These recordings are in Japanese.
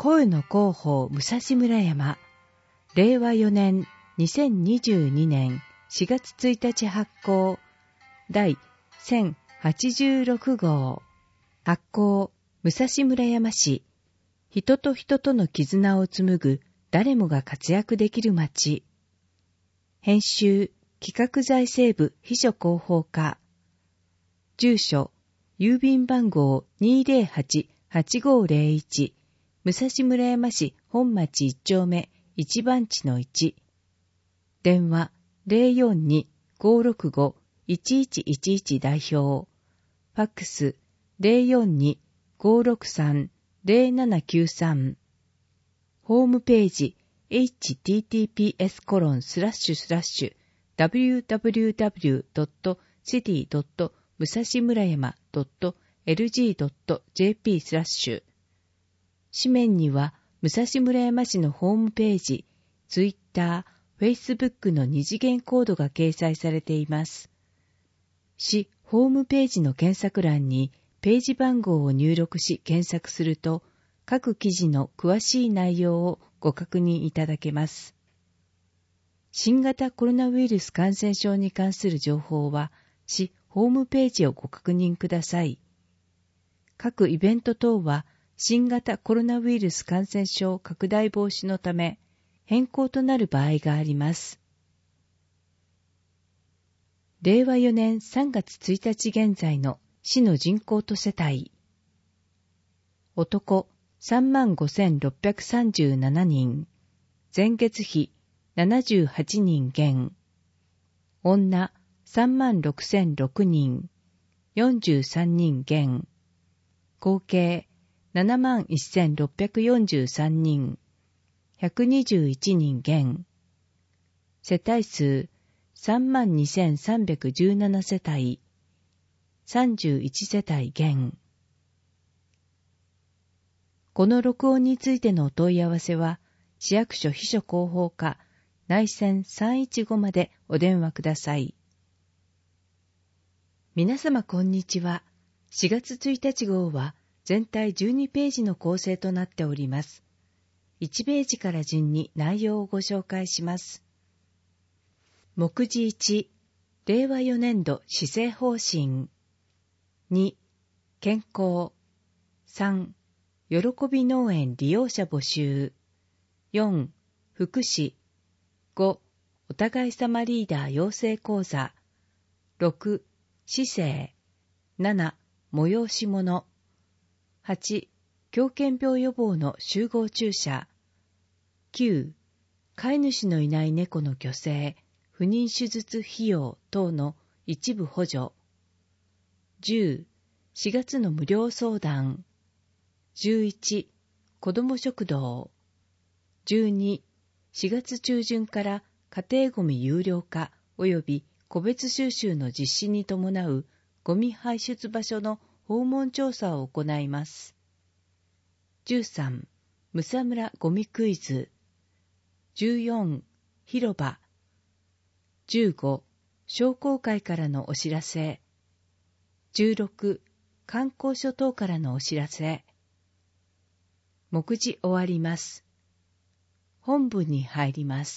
声の広報武蔵村山、令和4年2022年4月1日発行、第1086号、発行武蔵村山市、人と人との絆を紡ぐ誰もが活躍できる街。編集企画財政部秘書広報課。住所郵便番号 208-8501 武蔵村山市本町1丁目1番地の1。電話 042-565-1111 代表。ファックス 042-563-0793。ホームページ https://www.city.musashimurayama.lg.jp/ 紙面には武蔵村山市のホームページ、ツイッター、フェイスブックの二次元コードが掲載されています。市ホームページの検索欄にページ番号を入力し検索すると、各記事の詳しい内容をご確認いただけます。新型コロナウイルス感染症に関する情報は、市ホームページをご確認ください。各イベント等は、新型コロナウイルス感染症拡大防止のため、変更となる場合があります。令和4年3月1日現在の市の人口と世帯。男、35,637 人。前月比78人減。女、36,006 人。43人減。合計、71,643 人。121人減。世帯数、32,317 世帯。31世帯減。この録音についてのお問い合わせは、市役所秘書広報課内線315までお電話ください。皆様こんにちは。4月1日号は全体12ページの構成となっております。1ページから順に内容をご紹介します。目次1、令和4年度施政方針。2、健康。3、喜び農園利用者募集。4、福祉。5、お互い様リーダー養成講座。6、市政。7、催し物。8、狂犬病予防の集合注射。9、飼い主のいない猫の去勢、不妊手術費用等の一部補助。10、4月の無料相談。11、子ども食堂。12、4月中旬から家庭ごみ有料化及び個別収集の実施に伴うごみ排出場所の訪問調査を行います。13、むさむらごみクイズ。14、広場。15、商工会からのお知らせ。16、観光所等からのお知らせ。目次終わります。本文に入ります。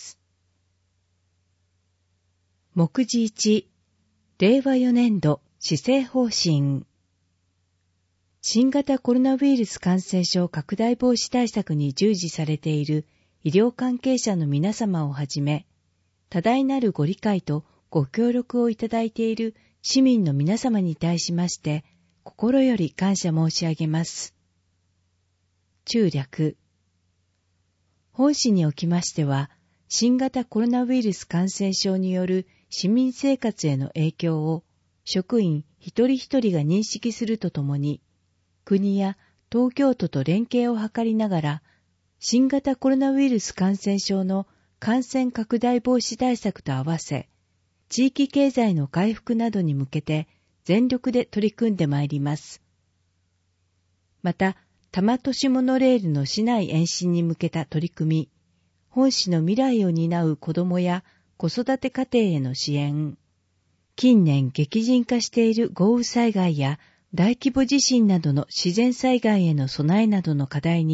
目次1、令和4年度施政方針。新型コロナウイルス感染症拡大防止対策に従事されている医療関係者の皆様をはじめ、多大なるご理解とご協力をいただいている市民の皆様に対しまして、心より感謝申し上げます。中略。本市におきましては、新型コロナウイルス感染症による市民生活への影響を職員一人一人が認識するとともに、国や東京都と連携を図りながら、新型コロナウイルス感染症の感染拡大防止対策と合わせ、地域経済の回復などに向けて全力で取り組んでまいります。また、多摩都市モノレールの市内延伸に向けた取り組み、本市の未来を担う子どもや子育て家庭への支援、近年激甚化している豪雨災害や大規模地震などの自然災害への備えなどの課題に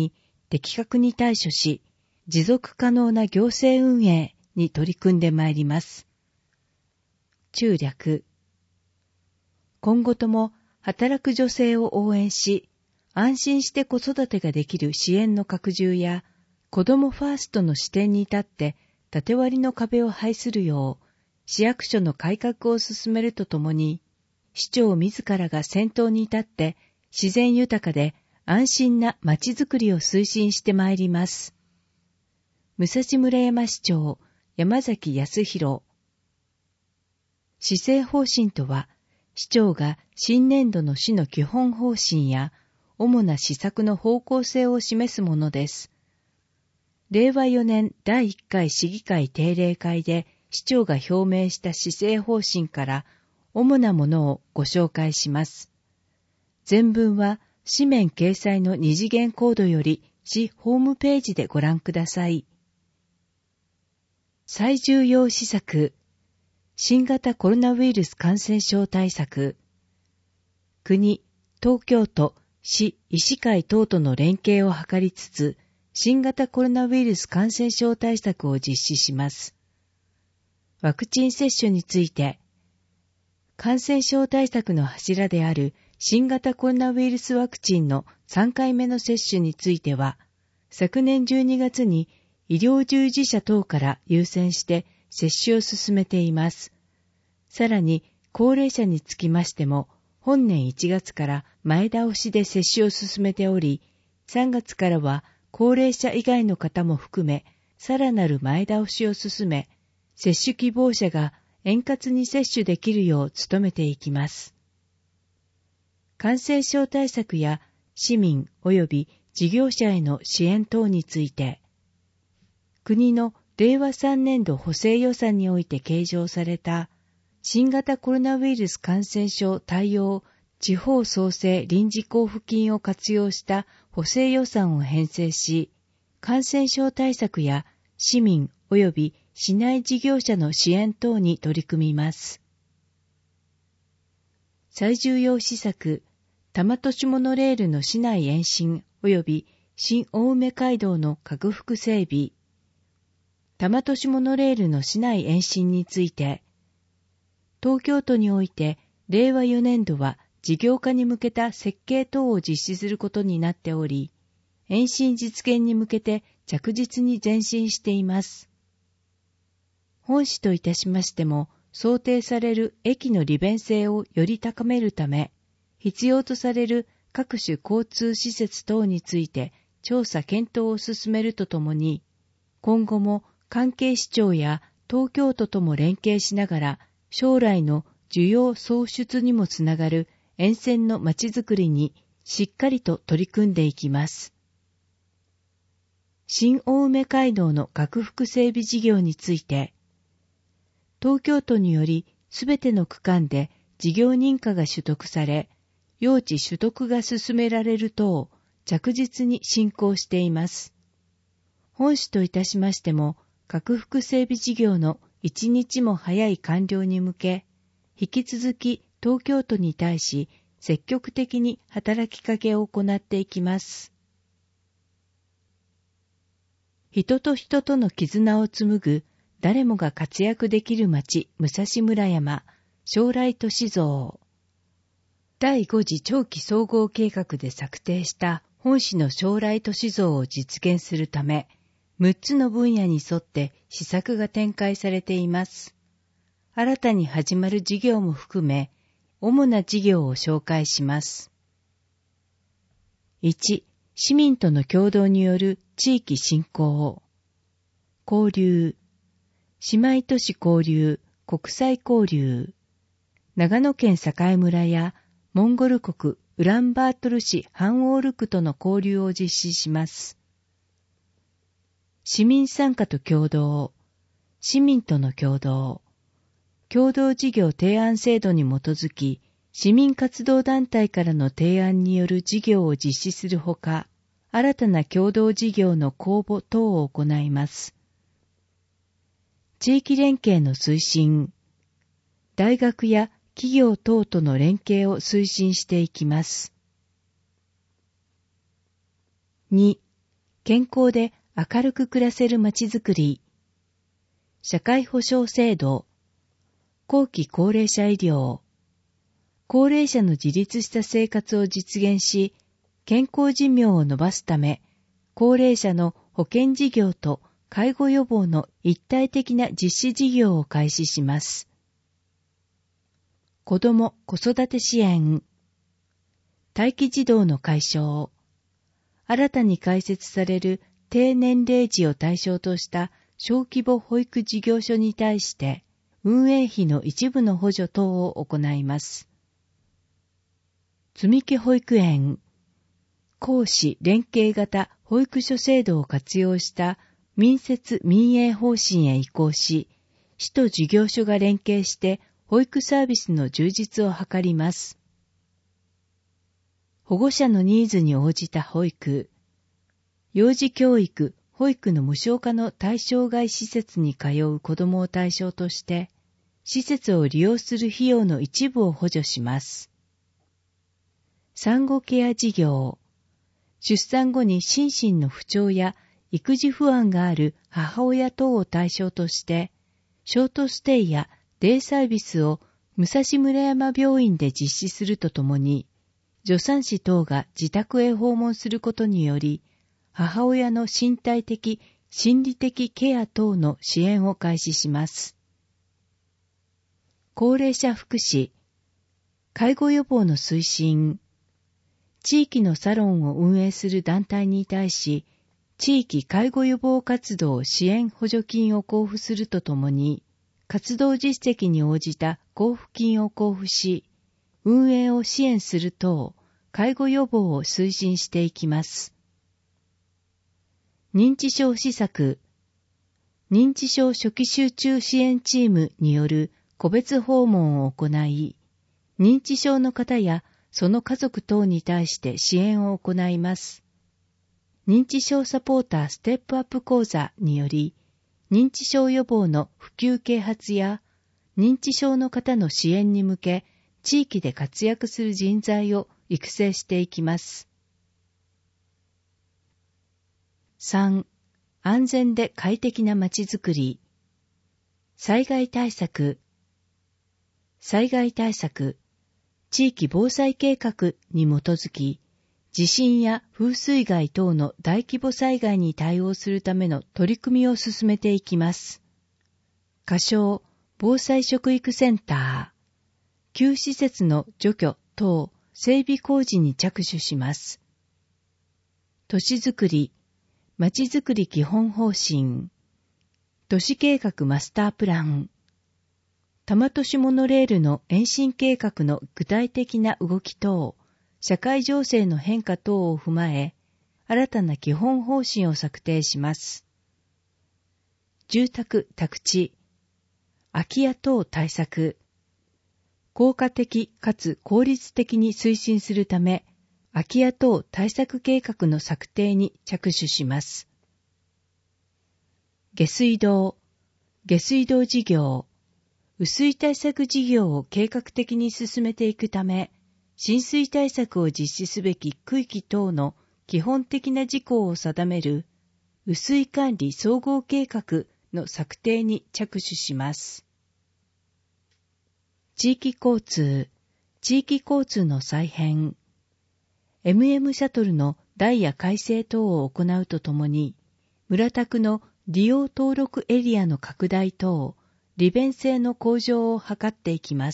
的確に対処し、持続可能な行政運営に取り組んでまいります。中略。今後とも働く女性を応援し、安心して子育てができる支援の拡充や、子どもファーストの視点に立って縦割りの壁を排するよう、市役所の改革を進めるとともに、市長自らが先頭に立って自然豊かで安心なまちづくりを推進してまいります。武蔵村山市長山崎康弘。施政方針とは、市長が新年度の市の基本方針や主な施策の方向性を示すものです。令和4年第1回市議会定例会で市長が表明した施政方針から主なものをご紹介します。全文は紙面掲載の二次元コードより市ホームページでご覧ください。最重要施策、新型コロナウイルス感染症対策。国、東京都、市、医師会等との連携を図りつつ、新型コロナウイルス感染症対策を実施します。ワクチン接種について、感染症対策の柱である新型コロナウイルスワクチンの3回目の接種については、昨年12月に医療従事者等から優先して接種を進めています。さらに、高齢者につきましても、本年1月から前倒しで接種を進めており、3月からは高齢者以外の方も含め、さらなる前倒しを進め、接種希望者が円滑に接種できるよう努めていきます。感染症対策や市民及び事業者への支援等について、国の令和3年度補正予算において計上された新型コロナウイルス感染症対応地方創生臨時交付金を活用した補正予算を編成し、感染症対策や市民及び市内事業者の支援等に取り組みます。最重要施策、多摩都市モノレールの市内延伸及び新青梅街道の拡幅整備。多摩都市モノレールの市内延伸について、東京都において令和4年度は事業化に向けた設計等を実施することになっており、延伸実現に向けて着実に前進しています。本市といたしましても、想定される駅の利便性をより高めるため、必要とされる各種交通施設等について調査検討を進めるとともに、今後も関係市町や東京都とも連携しながら、将来の需要創出にもつながる沿線のまちづくりにしっかりと取り組んでいきます。新青梅街道の拡幅整備事業について、東京都によりすべての区間で事業認可が取得され、用地取得が進められる等、着実に進行しています。本市といたしましても、拡幅整備事業の一日も早い完了に向け、引き続き東京都に対し積極的に働きかけを行っていきます。人と人との絆を紡ぐ誰もが活躍できる町武蔵村山将来都市像。第5次長期総合計画で策定した本市の将来都市像を実現するため、6つの分野に沿って施策が展開されています。新たに始まる事業も含め、主な事業を紹介します。1、市民との協働による地域振興。交流。姉妹都市交流、国際交流。長野県栄村やモンゴル国ウランバートル市ハンオール区との交流を実施します。市民参加と協働、市民との協働、共同事業提案制度に基づき、市民活動団体からの提案による事業を実施するほか、新たな共同事業の公募等を行います。地域連携の推進、大学や企業等との連携を推進していきます。2、 健康で明るく暮らせるまちづくり、社会保障制度、後期高齢者医療、高齢者の自立した生活を実現し、健康寿命を延ばすため、高齢者の保険事業と介護予防の一体的な実施事業を開始します。子ども・子育て支援、待機児童の解消、新たに開設される低年齢児を対象とした小規模保育事業所に対して運営費の一部の補助等を行います。積み木保育園、公私連携型保育所制度を活用した民設民営方針へ移行し、市と事業所が連携して保育サービスの充実を図ります。保護者のニーズに応じた保育、幼児教育、保育の無償化の対象外施設に通う子どもを対象として、施設を利用する費用の一部を補助します。産後ケア事業、出産後に心身の不調や育児不安がある母親等を対象として、ショートステイやデイサービスを武蔵村山病院で実施するとともに、助産師等が自宅へ訪問することにより、母親の身体的、心理的ケア等の支援を開始します。高齢者福祉、介護予防の推進、地域のサロンを運営する団体に対し、地域介護予防活動支援補助金を交付するとともに、活動実績に応じた交付金を交付し、運営を支援する等、介護予防を推進していきます。認知症施策、認知症初期集中支援チームによる個別訪問を行い、認知症の方やその家族等に対して支援を行います。認知症サポーターステップアップ講座により、認知症予防の普及啓発や認知症の方の支援に向け、地域で活躍する人材を育成していきます。3. 安全で快適なまちづくり。災害対策。災害対策。地域防災計画に基づき、地震や風水害等の大規模災害に対応するための取り組みを進めていきます。仮称防災食育センター。旧施設の除去等整備工事に着手します。都市づくり、まちづくり基本方針、都市計画マスタープラン、多摩都市モノレールの延伸計画の具体的な動き等、社会情勢の変化等を踏まえ、新たな基本方針を策定します。住宅・宅地、空き家等対策、効果的かつ効率的に推進するため、空き家等対策計画の策定に着手します。下水道事業、雨水対策事業を計画的に進めていくため、浸水対策を実施すべき区域等の基本的な事項を定める雨水管理総合計画の策定に着手します。地域交通の再編、MM シャトルのダイヤ改正等を行うとともに、村宅の利用登録エリアの拡大等、利便性の向上を図っていきます。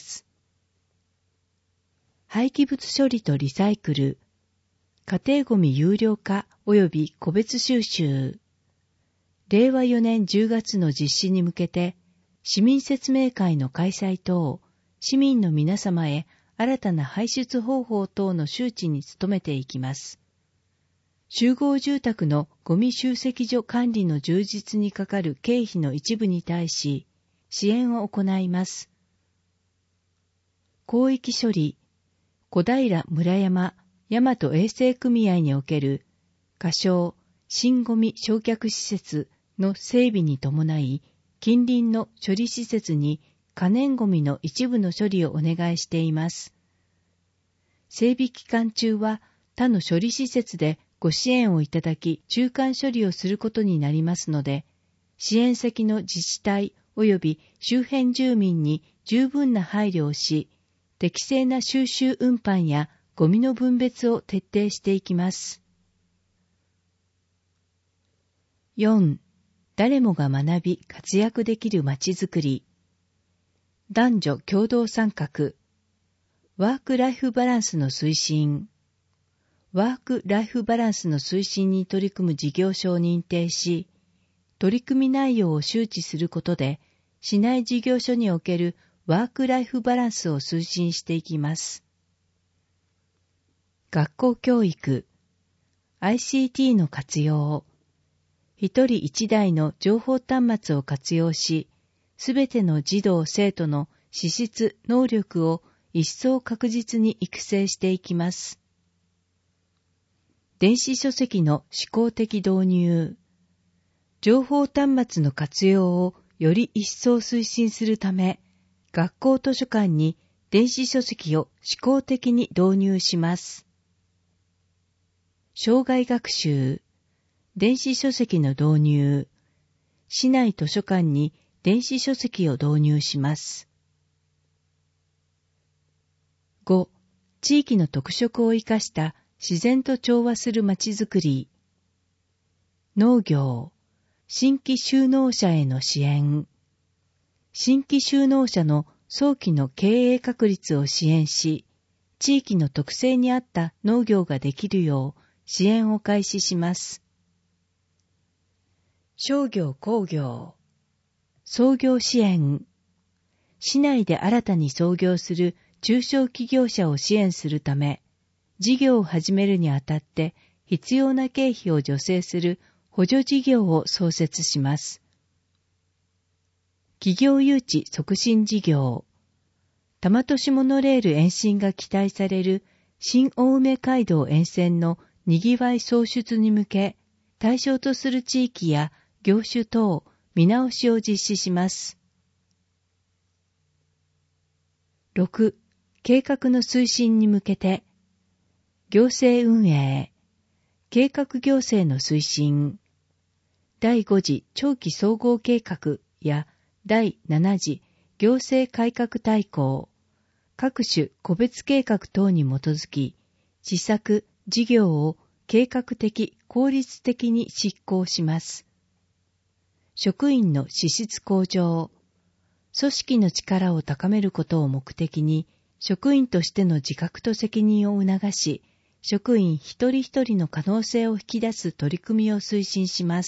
廃棄物処理とリサイクル、家庭ごみ有料化及び個別収集、令和4年10月の実施に向けて、市民説明会の開催等、市民の皆様へ新たな排出方法等の周知に努めていきます。集合住宅のゴミ集積所管理の充実にかかる経費の一部に対し、支援を行います。広域処理、小平村山大和衛生組合における仮称新ゴミ焼却施設の整備に伴い、近隣の処理施設に可燃ゴミの一部の処理をお願いしています。整備期間中は他の処理施設でご支援をいただき中間処理をすることになりますので、支援先の自治体及び周辺住民に十分な配慮をし、適正な収集運搬やゴミの分別を徹底していきます。4. 誰もが学び活躍できるまちづくり。男女共同参画。ワークライフバランスの推進。ワークライフバランスの推進に取り組む事業所を認定し、取り組み内容を周知することで、市内事業所におけるワークライフバランスを推進していきます。学校教育。ICT の活用。一人一台の情報端末を活用し、すべての児童生徒の資質、能力を一層確実に育成していきます。電子書籍の試行的導入。情報端末の活用をより一層推進するため、学校図書館に電子書籍を試行的に導入します。生涯学習。電子書籍の導入。市内図書館に電子書籍を導入します。5. 地域の特色を生かした自然と調和するまちづくり。農業。新規就農者への支援。新規就農者の早期の経営確立を支援し、地域の特性に合った農業ができるよう支援を開始します。商業工業。創業支援。市内で新たに創業する中小企業者を支援するため、事業を始めるにあたって必要な経費を助成する補助事業を創設します。企業誘致促進事業。多摩都市モノレール延伸が期待される新青梅街道沿線のにぎわい創出に向け、対象とする地域や業種等見直しを実施します。6. 計画の推進に向けて、行政運営、計画行政の推進、第5次長期総合計画や第7次行政改革大綱、各種個別計画等に基づき、施策、事業を計画的、効率的に執行します。職員の資質向上、組織の力を高めることを目的に、職員としての自覚と責任を促し、職員一人一人の可能性を引き出す取り組みを推進します。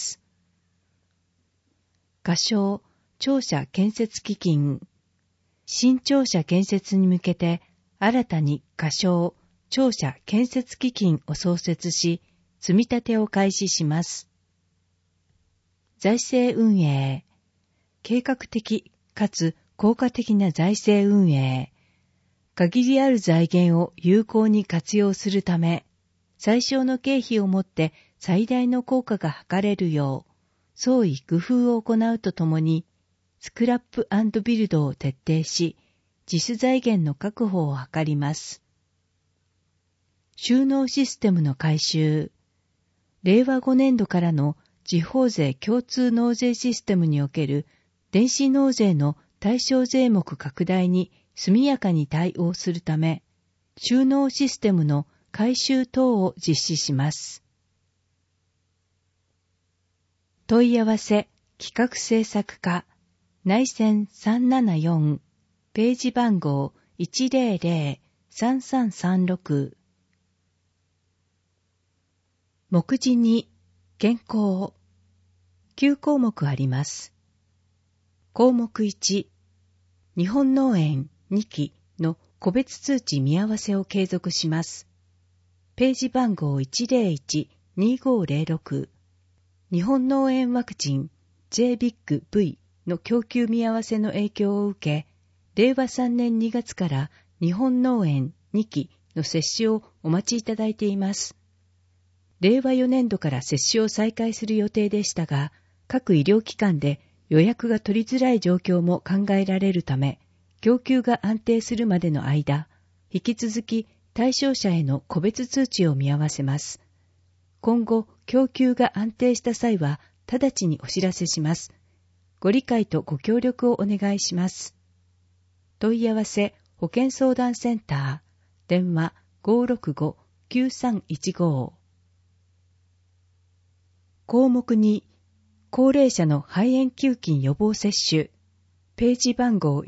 仮称、庁舎建設基金。新庁舎建設に向けて、新たに仮称、庁舎建設基金を創設し、積み立てを開始します。財政運営。計画的かつ効果的な財政運営。限りある財源を有効に活用するため、最小の経費をもって最大の効果が図れるよう、創意工夫を行うとともに、スクラップ&ビルドを徹底し、自主財源の確保を図ります。収納システムの改修。令和5年度からの地方税共通納税システムにおける電子納税の対象税目拡大に速やかに対応するため、収納システムの改修等を実施します。問い合わせ企画制作課内線374ページ番号 100-3336 目次に健康9項目あります。項目1、日本農園2期の個別通知見合わせを継続します。ページ番号 101-2506 日本農園ワクチン JBIC-V の供給見合わせの影響を受け、令和3年2月から日本農園2期の接種をお待ちいただいています。令和4年度から接種を再開する予定でしたが、各医療機関で予約が取りづらい状況も考えられるため、供給が安定するまでの間、引き続き対象者への個別通知を見合わせます。 今後、供給が安定した際は、直ちにお知らせします。ご理解とご協力をお願いします。問い合わせ、保健相談センター、電話 565-9315。項目2、高齢者の肺炎球菌予防接種、ページ番号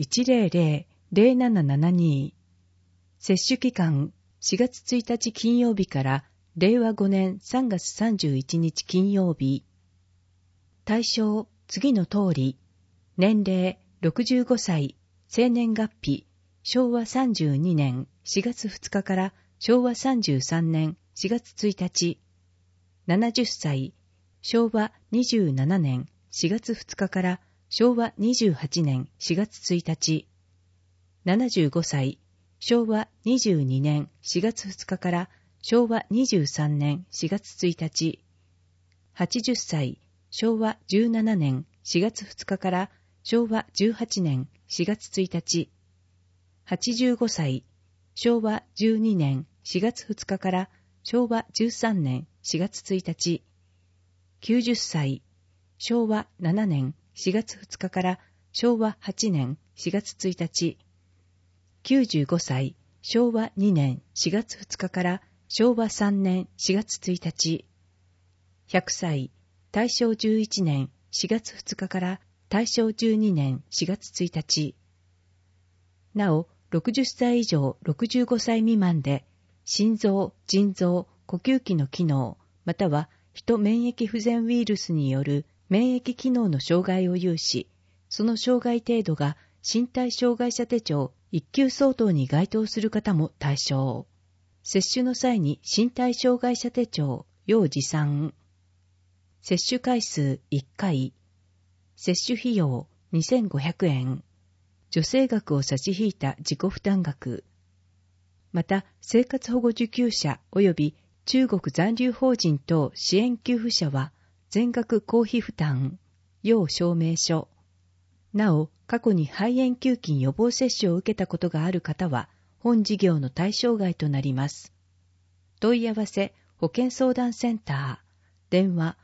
100-0772。接種期間、4月1日金曜日から令和5年3月31日金曜日。対象、次の通り。年齢、65歳、生年月日、昭和32年4月2日から昭和33年4月1日。70歳、昭和27年4月2日から昭和28年4月1日。75歳、昭和22年4月2日から昭和23年4月1日。80歳、昭和17年4月2日から昭和18年4月1日。85歳、昭和12年4月2日から昭和13年4月1日。90歳、昭和7年4月2日から昭和8年4月1日。95歳、昭和2年4月2日から昭和3年4月1日。100歳、大正11年4月2日から大正12年4月1日。なお、60歳以上65歳未満で、心臓、腎臓、呼吸器の機能、またはヒ免疫不全ウイルスによる免疫機能の障害を有し、その障害程度が身体障害者手帳1級相当に該当する方も対象。接種の際に身体障害者手帳要持参。接種回数1回。接種費用2500円。助成額を差し引いた自己負担額。また、生活保護受給者及び中国残留邦人等支援給付者は全額公費負担。要証明書。なお、過去に肺炎球菌予防接種を受けたことがある方は、本事業の対象外となります。問い合わせ、保健相談センター、電話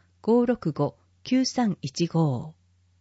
565-9315。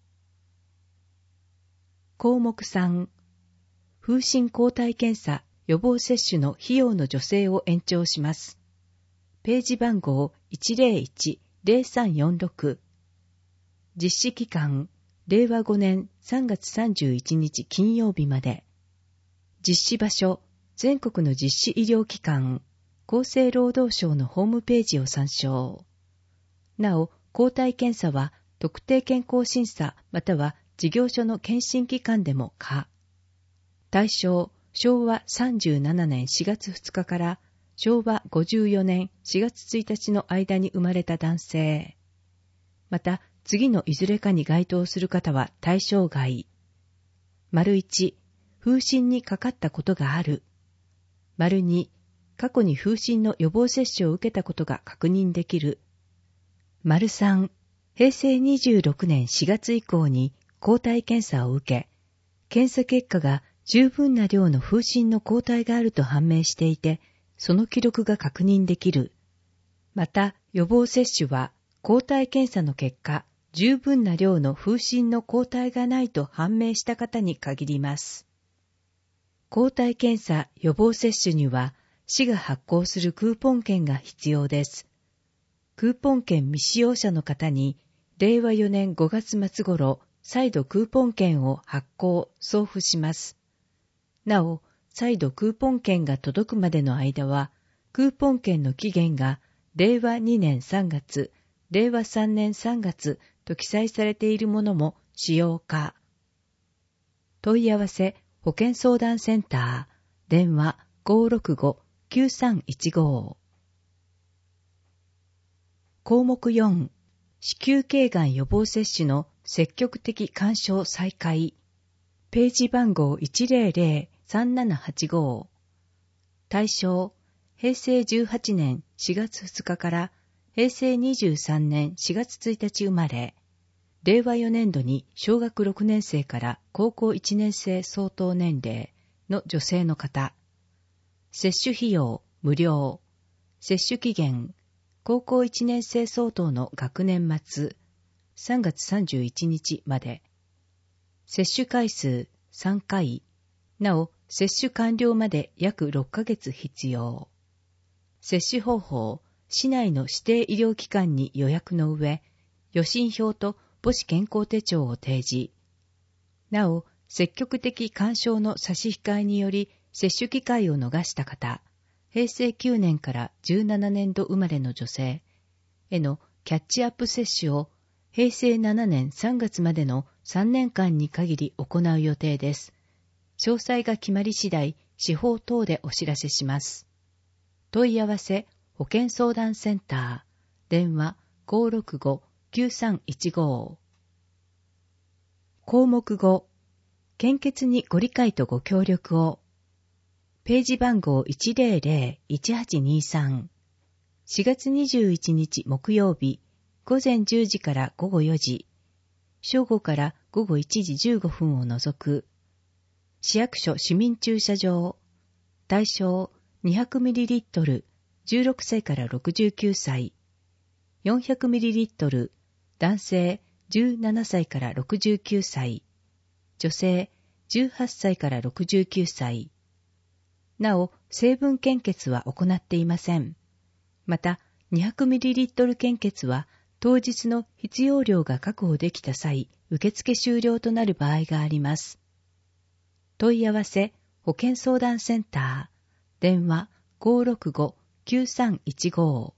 項目3、風疹抗体検査予防接種の費用の助成を延長します。ページ番号 101-0346。実施期間、令和5年3月31日金曜日まで。実施場所、全国の実施医療機関、厚生労働省のホームページを参照。なお、抗体検査は特定健康審査または事業所の検診機関でも可。対象、昭和37年4月2日から昭和54年4月1日の間に生まれた男性。また、次のいずれかに該当する方は対象外。1、風疹にかかったことがある。2、過去に風疹の予防接種を受けたことが確認できる。3、平成26年4月以降に抗体検査を受け、検査結果が十分な量の風疹の抗体があると判明していて、その記録が確認できる。また、予防接種は抗体検査の結果、十分な量の風疹の抗体がないと判明した方に限ります。抗体検査予防接種には、市が発行するクーポン券が必要です。クーポン券未使用者の方に、令和4年5月末頃、再度クーポン券を発行・送付します。なお、再度クーポン券が届くまでの間は、クーポン券の期限が令和2年3月、令和3年3月と記載されているものも使用可。問い合わせ、保健相談センター、電話 565-9315。項目4、子宮頸がん予防接種の積極的勧奨再開。ページ番号 100-3785。対象、平成18年4月2日から平成23年4月1日生まれ、令和4年度に小学6年生から高校1年生相当年齢の女性の方。接種費用無料。接種期限高校1年生相当の学年末、3月31日まで。接種回数3回。なお、接種完了まで約6ヶ月必要。接種方法、市内の指定医療機関に予約の上、予診票と母子健康手帳を提示。なお、積極的勧奨の差し控えにより接種機会を逃した方、平成9年から17年度生まれの女性へのキャッチアップ接種を平成7年3月までの3年間に限り行う予定です。詳細が決まり次第、司法等でお知らせします。問い合わせ、保健相談センター、電話 565-9315。項目5、献血にご理解とご協力を。ページ番号 100-1823。4月21日木曜日、午前10時から午後4時、正午から午後1時15分を除く、市役所市民駐車場、対象 200ml、16歳から69歳、400ml、男性17歳から69歳、女性18歳から69歳。なお、成分献血は行っていません。また、200ml 献血は当日の必要量が確保できた際、受付終了となる場合があります。問い合わせ、保健相談センター、電話 565-9315。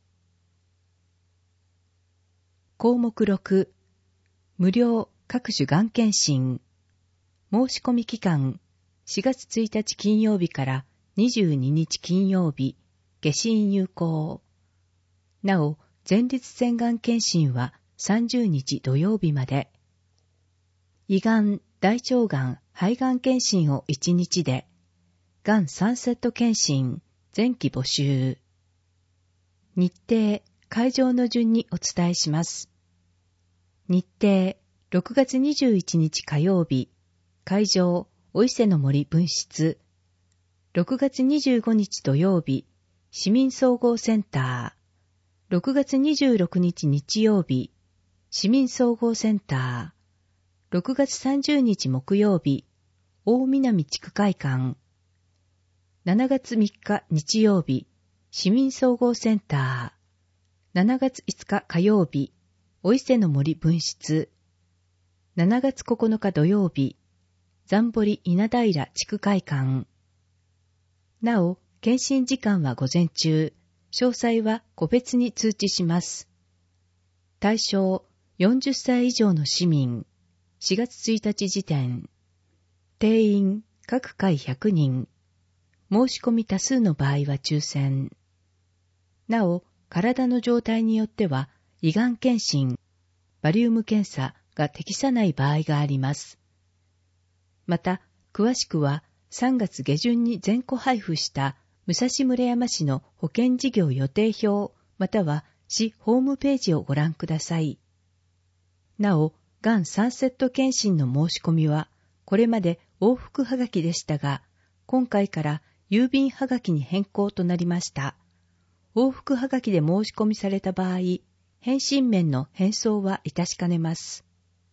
項目6、無料各種がん検診。申し込み期間、4月1日金曜日から22日金曜日、下診有効。なお、前立腺がん検診は30日土曜日まで。胃がん、大腸がん、肺がん検診を1日で。がん3セット検診、前期募集。日程、会場の順にお伝えします。日程、6月21日火曜日、会場、お伊勢の森分室。6月25日土曜日、市民総合センター。6月26日日曜日、市民総合センター。6月30日木曜日、大南地区会館。7月3日日曜日、市民総合センター。7月5日火曜日、お伊勢の森分室。7月9日土曜日、残堀稲平地区会館。なお、検診時間は午前中、詳細は個別に通知します。対象、40歳以上の市民、4月1日時点。定員、各回100人。申し込み多数の場合は抽選。なお、体の状態によっては、胃がん検診、バリウム検査が適さない場合があります。また、詳しくは、3月下旬に全戸配布した武蔵村山市の保険事業予定表または市ホームページをご覧ください。なお、がん3セット検診の申し込みはこれまで往復はがきでしたが、今回から郵便はがきに変更となりました。往復はがきで申し込みされた場合、返信面の返送はいたしかねます。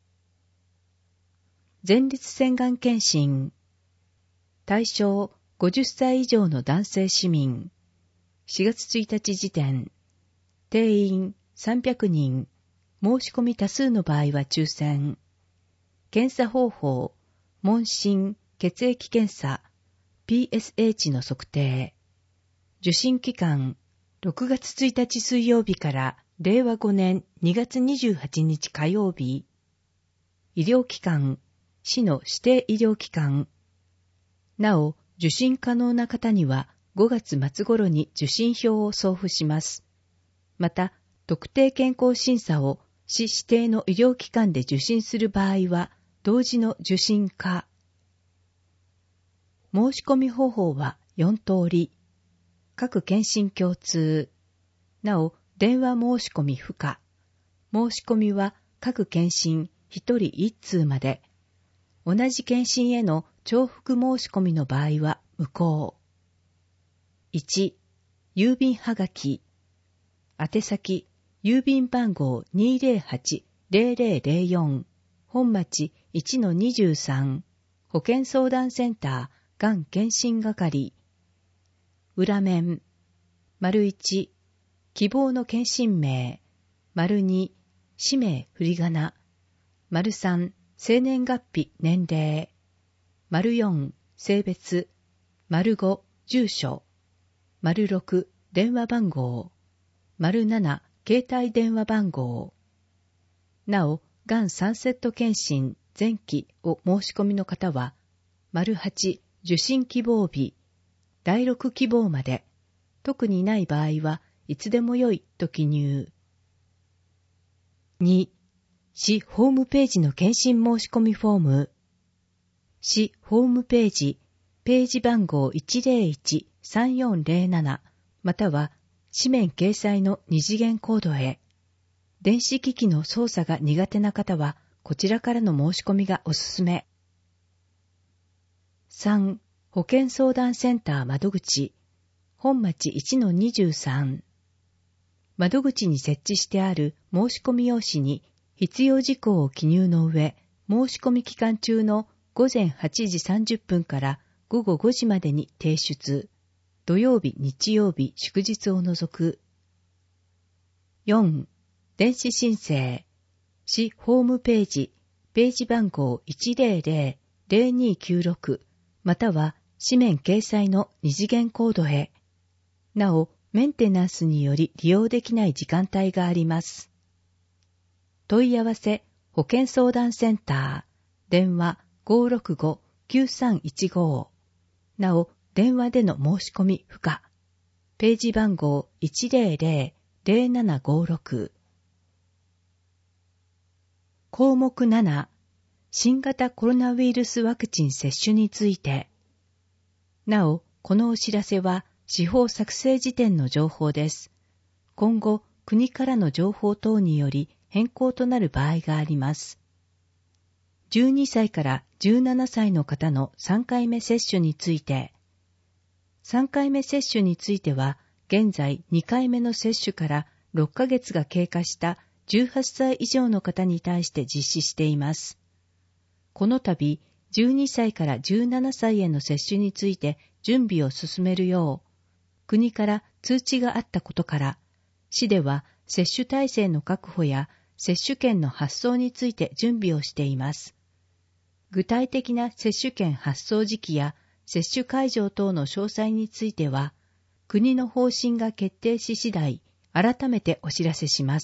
前立腺がん検診。対象50歳以上の男性市民。4月1日時点。定員300人。申し込み多数の場合は抽選。検査方法、問診、血液検査、PSH の測定。受診期間、6月1日水曜日から令和5年2月28日火曜日。医療機関、市の指定医療機関。なお、受診可能な方には5月末頃に受診票を送付します。また、特定健康審査を市指定の医療機関で受診する場合は、同時の受診可。申し込み方法は4通り。各検診共通。なお、電話申し込み不可。申し込みは各検診1人1通まで。同じ検診への重複申し込みの場合は無効。1、郵便はがき。 宛先、郵便番号 208-0004、本町 1-23、保健相談センター、がん検診係。裏面、1、希望の検診名、2、氏名振り仮名、3、生年月日年齢、4、性別、5、住所、6、電話番号、7、携帯電話番号。なお、がん3セット検診前期を申し込みの方は、8、受診希望日、第6希望まで、特にない場合はいつでもよいと記入。2、市ホームページの検診申し込みフォーム。市ホームページ、ページ番号 101-3407 または紙面掲載の二次元コードへ。電子機器の操作が苦手な方はこちらからの申し込みがおすすめ。3、保健相談センター窓口、本町 1-23。窓口に設置してある申し込み用紙に必要事項を記入の上、申し込み期間中の午前8時30分から午後5時までに提出。土曜日、日曜日、祝日を除く。4、電子申請。市ホームページ、ページ番号 100-0296 または紙面掲載の二次元コードへ。なお、メンテナンスにより利用できない時間帯があります。問い合わせ、保健相談センター、電話 565-9315。なお、電話での申し込み不可。ページ番号 100-0756。項目7、新型コロナウイルスワクチン接種について。なお、このお知らせは、司法作成時点の情報です。今後、国からの情報等により変更となる場合があります。12歳から17歳の方の3回目接種について。3回目接種については、現在2回目の接種から6ヶ月が経過した18歳以上の方に対して実施しています。この度、12歳から17歳への接種について準備を進めるよう、国から通知があったことから、市では接種体制の確保や接種券の発送について準備をしています。具体的な接種券発送時期や接種会場等の詳細については、国の方針が決定し次第、改めてお知らせします。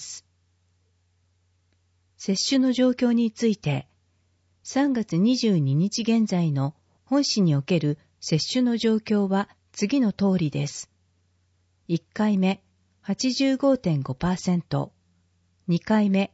接種の状況について、3月22日現在の本市における接種の状況は次の通りです。1回目 85.5%、2回目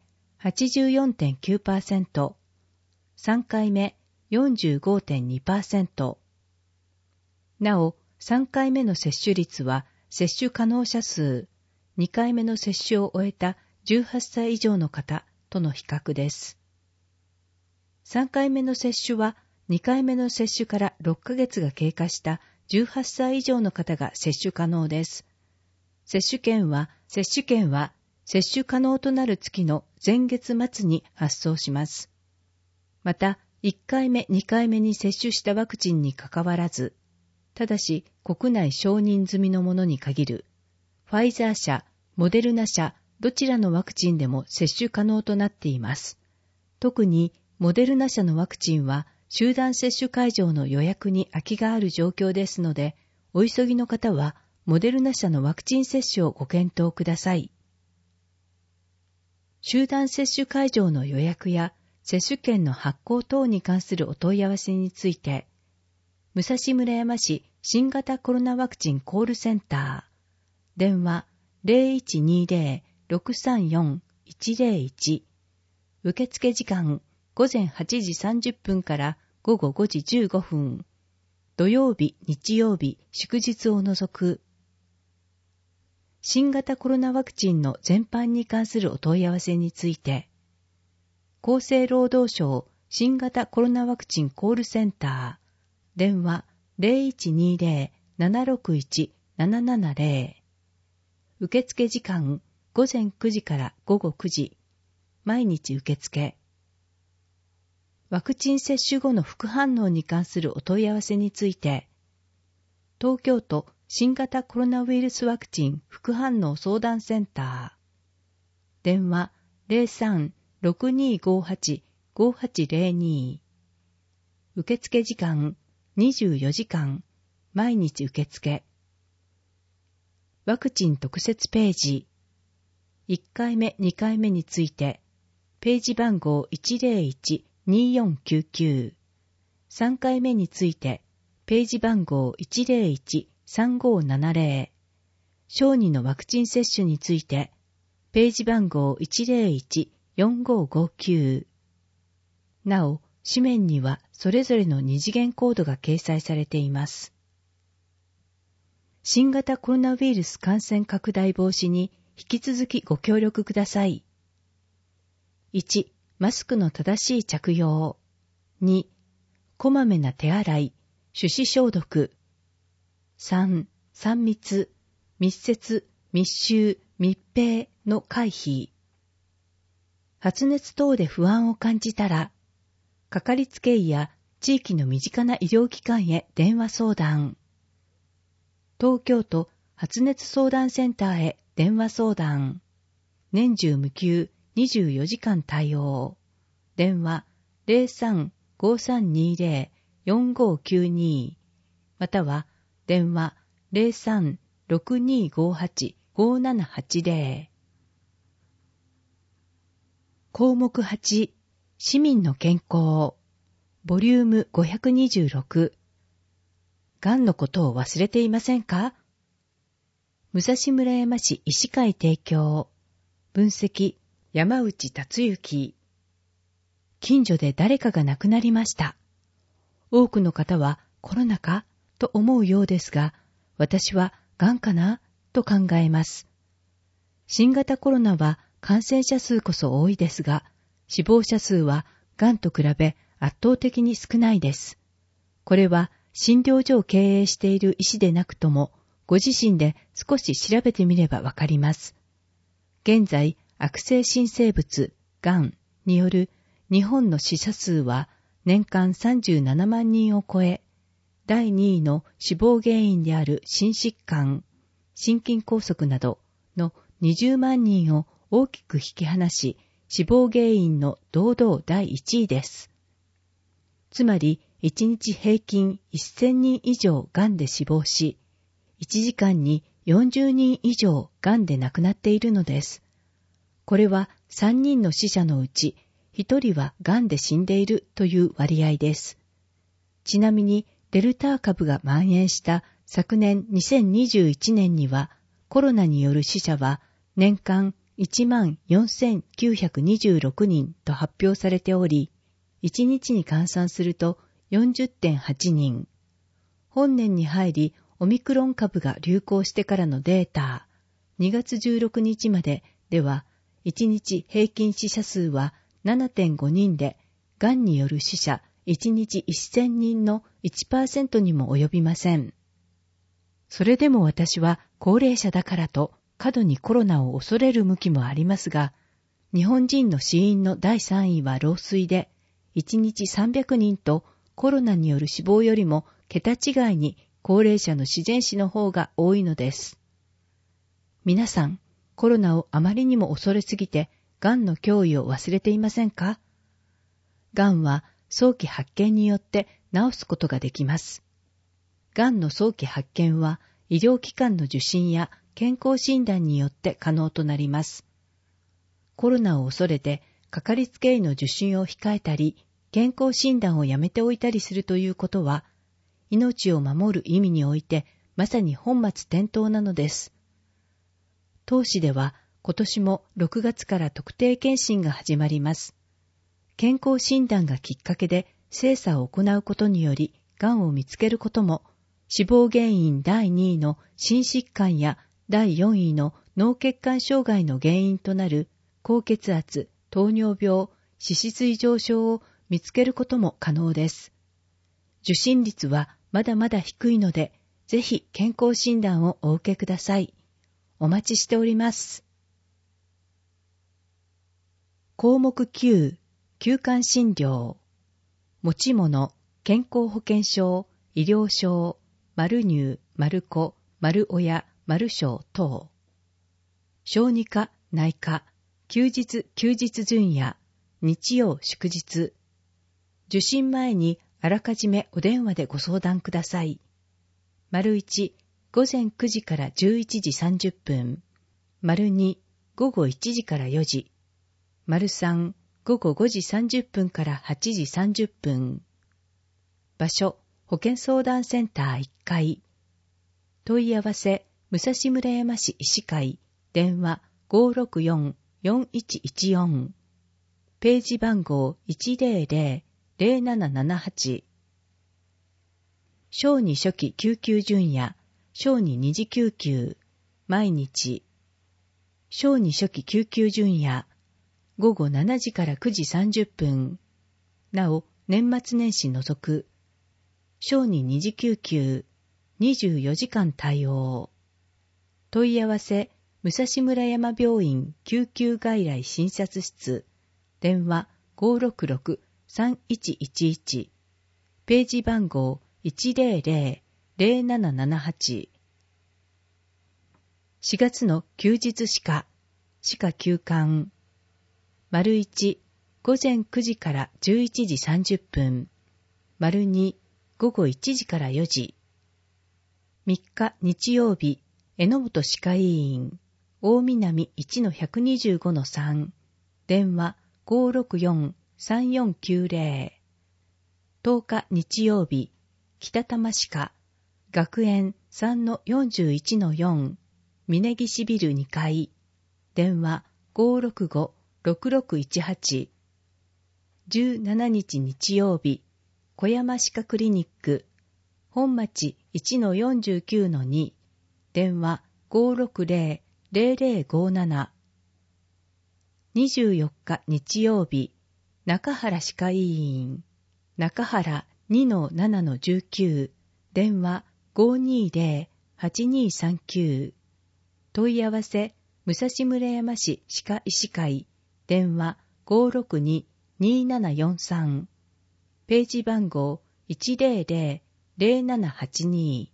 84.9%、3回目 45.2%。なお、3回目の接種率は接種可能者数、2回目の接種を終えた18歳以上の方との比較です。3回目の接種は2回目の接種から6ヶ月が経過した18歳以上の方が接種可能です。接種券は接種可能となる月の前月末に発送します。また、1回目、2回目に接種したワクチンにかかわらず、ただし国内承認済みのものに限る、ファイザー社、モデルナ社、どちらのワクチンでも接種可能となっています。特に、モデルナ社のワクチンは、集団接種会場の予約に空きがある状況ですので、お急ぎの方は、モデルナ社のワクチン接種をご検討ください。集団接種会場の予約や接種券の発行等に関するお問い合わせについて、武蔵村山市新型コロナワクチンコールセンター、電話 0120-634-101、受付時間午前8時30分から午後5時15分、土曜日、日曜日、祝日を除く。新型コロナワクチンの全般に関するお問い合わせについて、厚生労働省新型コロナワクチンコールセンター、電話 0120-761-770、受付時間午前9時から午後9時、毎日受付。ワクチン接種後の副反応に関するお問い合わせについて、東京都新型コロナウイルスワクチン副反応相談センター。電話03-6258-5802。受付時間24時間、毎日受付。ワクチン特設ページ。1回目、2回目について、ページ番号101-2499。3回目について、ページ番号101-3570。小児のワクチン接種について、ページ番号101-4559。なお、紙面にはそれぞれの二次元コードが掲載されています。新型コロナウイルス感染拡大防止に引き続きご協力ください。1、マスクの正しい着用。2、こまめな手洗い、手指消毒。3、3密、密接、密集、密閉の回避。発熱等で不安を感じたら、かかりつけ医や地域の身近な医療機関へ電話相談。東京都発熱相談センターへ電話相談。年中無休24時間対応。電話 03-5320-4592 または電話 03-6258-5780。項目8、市民の健康。ボリューム526。がんのことを忘れていませんか？武蔵村山市医師会提供。分析、山内達之。近所で誰かが亡くなりました。多くの方はコロナかと思うようですが、私はがんかなと考えます。新型コロナは感染者数こそ多いですが、死亡者数はがんと比べ圧倒的に少ないです。これは診療所を経営している医師でなくとも、ご自身で少し調べてみればわかります。現在、悪性新生物、がんによる日本の死者数は年間37万人を超え、第2位の死亡原因である心疾患、心筋梗塞などの20万人を大きく引き離し、死亡原因の堂々第1位です。つまり、1日平均1000人以上がんで死亡し、1時間に40人以上がんで亡くなっているのです。これは3人の死者のうち1人はがんで死んでいるという割合です。ちなみにデルタ株が蔓延した昨年2021年にはコロナによる死者は年間14,926人と発表されており、1日に換算すると40.8 人。本年に入りオミクロン株が流行してからのデータ、2月16日まででは、1日平均死者数は 7.5 人で、がんによる死者1日1000人の 1% にも及びません。それでも私は高齢者だからと過度にコロナを恐れる向きもありますが、日本人の死因の第3位は老衰で、1日300人とコロナによる死亡よりも桁違いに高齢者の自然死の方が多いのです。皆さん、コロナをあまりにも恐れすぎて、がんの脅威を忘れていませんか？がんは早期発見によって治すことができます。がんの早期発見は医療機関の受診や健康診断によって可能となります。コロナを恐れてかかりつけ医の受診を控えたり、健康診断をやめておいたりするということは、命を守る意味においてまさに本末転倒なのです。当市では今年も6月から特定健診が始まります。健康診断がきっかけで精査を行うことにより、がんを見つけることも、死亡原因第2位の心疾患や第4位の脳血管障害の原因となる高血圧、糖尿病、脂質異常症を見つけることも可能です。受診率はまだまだ低いので、ぜひ健康診断をお受けください。お待ちしております。 項目9、休館診療。持ち物、健康保険証、医療証、丸入、丸子、丸親、丸証等。小児科、内科、休日順夜、日曜祝日。受診前にあらかじめお電話でご相談ください。丸1、午前9時から11時30分。丸2、午後1時から4時。丸3、午後5時30分から8時30分。場所、保健相談センター1階。問い合わせ、武蔵村山市医師会、電話 564-4114。ページ番号 100-0778。小児初期救急順夜、小児二次救急、毎日。小児初期救急順夜、午後7時から9時30分。なお、年末年始除く。小児二次救急、24時間対応。問い合わせ、武蔵村山病院救急外来診察室、電話 566-3111。ページ番号 100-0778。4月の休日歯科休館。丸1、午前9時から11時30分。丸2、午後1時から4時。3日日曜日、榎本歯科医院、大南 1-125-3。電話 564-3490。10日日曜日、北多摩歯科、学園 3-41-4。峯岸ビル2階。電話 565-6618。17日日曜日、小山歯科クリニック、本町 1-49-2。電話 560-0057。24日日曜日、中原歯科医院、中原 2-7-19。電話 520-8239。問い合わせ、武蔵村山市歯科医師会、電話 562-2743。ページ番号 100-0782。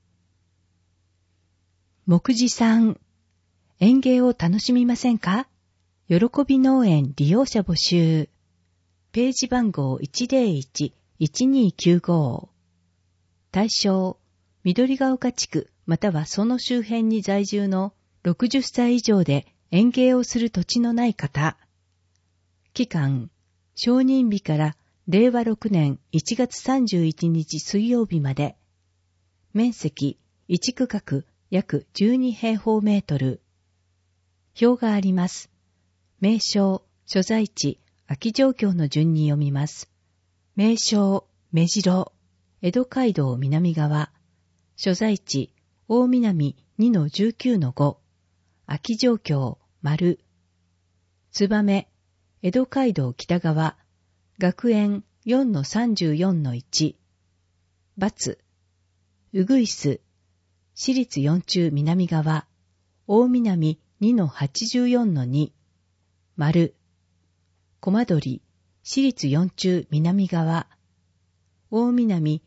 目次3、園芸を楽しみませんか？喜び農園利用者募集。ページ番号 101-1295。対象、緑ヶ丘地区またはその周辺に在住の60歳以上で園芸をする土地のない方。期間、承認日から令和6年1月31日水曜日まで。面積、1区画約12平方メートル。表があります。名称、所在地、空き状況の順に読みます。名称、目白、江戸街道南側。所在地、大南 2-19-5。空き状況、丸。燕、江戸街道北側。学園 4-34-1。×。うぐいす、市立4中南側。大南 2-84-2。丸。小間取、市立4中南側。大南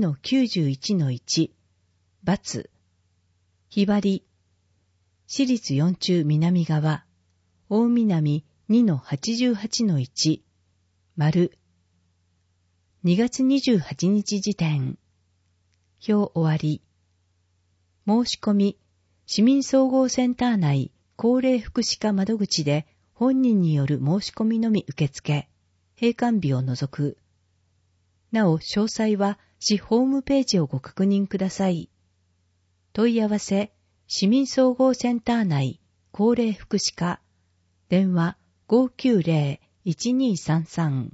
2-91-1。×。ひばり、市立4中南側。大南 2-88-1。丸。2月28日時点。表終わり。申し込み、市民総合センター内高齢福祉課窓口で本人による申し込みのみ受付、閉館日を除く。なお、詳細は市ホームページをご確認ください。問い合わせ、市民総合センター内高齢福祉課、電話 590-1233。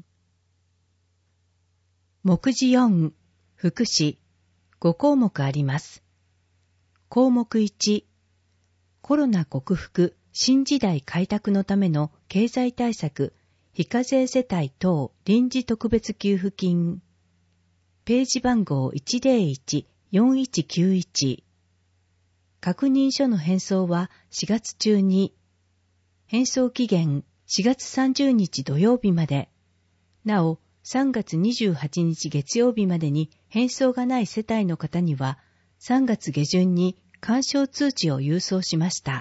目次4、福祉、5項目あります。項目1、コロナ克服新時代開拓のための経済対策非課税世帯等臨時特別給付金。ページ番号 101-4191。確認書の返送は4月中に。返送期限 4月30日土曜日まで、なお3月28日月曜日までに返送がない世帯の方には、3月下旬に勧奨通知を郵送しました。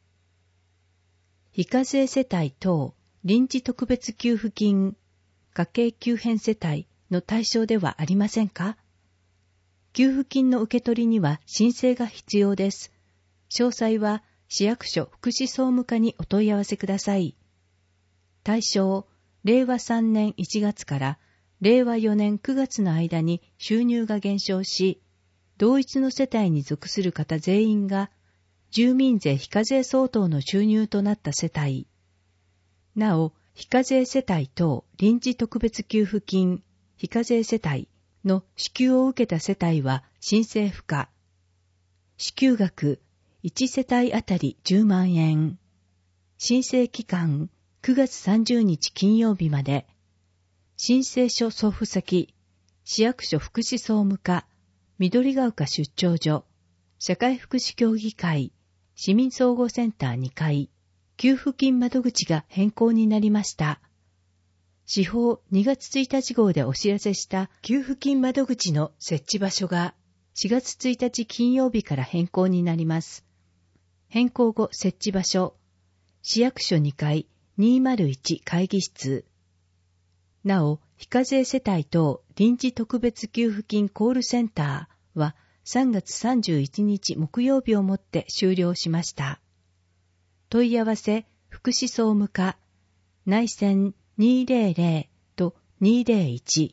非課税世帯等臨時特別給付金、家計急変世帯の対象ではありませんか？給付金の受け取りには申請が必要です。詳細は市役所福祉総務課にお問い合わせください。対象、令和3年1月から令和4年9月の間に収入が減少し、同一の世帯に属する方全員が住民税非課税相当の収入となった世帯。なお、非課税世帯等臨時特別給付金、非課税世帯の支給を受けた世帯は申請不可。支給額1世帯あたり10万円。申請期間9月30日金曜日まで。申請書送付先、市役所福祉総務課、緑ヶ丘出張所、社会福祉協議会、市民総合センター2階、給付金窓口が変更になりました。司法2月1日号でお知らせした給付金窓口の設置場所が4月1日金曜日から変更になります。変更後設置場所、市役所2階201会議室。なお、非課税世帯等臨時特別給付金コールセンターは3月31日木曜日をもって終了しました。問い合わせ、福祉総務課、内線200と201。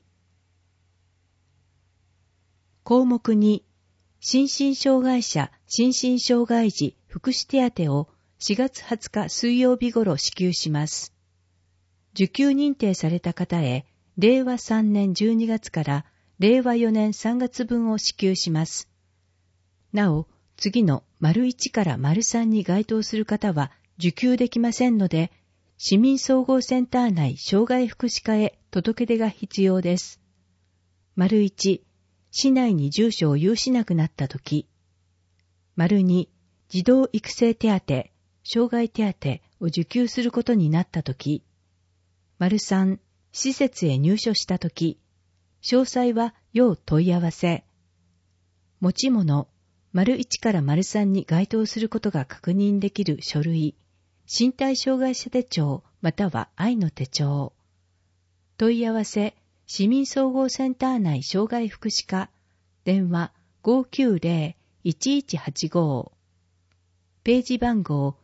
項目2、心身障害者、心身障害児福祉手当を4月20日水曜日頃支給します。受給認定された方へ、令和3年12月から令和4年3月分を支給します。なお、次の丸1から丸3に該当する方は受給できませんので、市民総合センター内障害福祉課へ届け出が必要です。丸1、市内に住所を有しなくなったとき。丸2、児童育成手当、障害手当を受給することになったとき。丸3、施設へ入所したとき。詳細は要問い合わせ。持ち物、丸1から丸3に該当することが確認できる書類。身体障害者手帳または愛の手帳。問い合わせ、市民総合センター内障害福祉課、電話 590-1185。ページ番号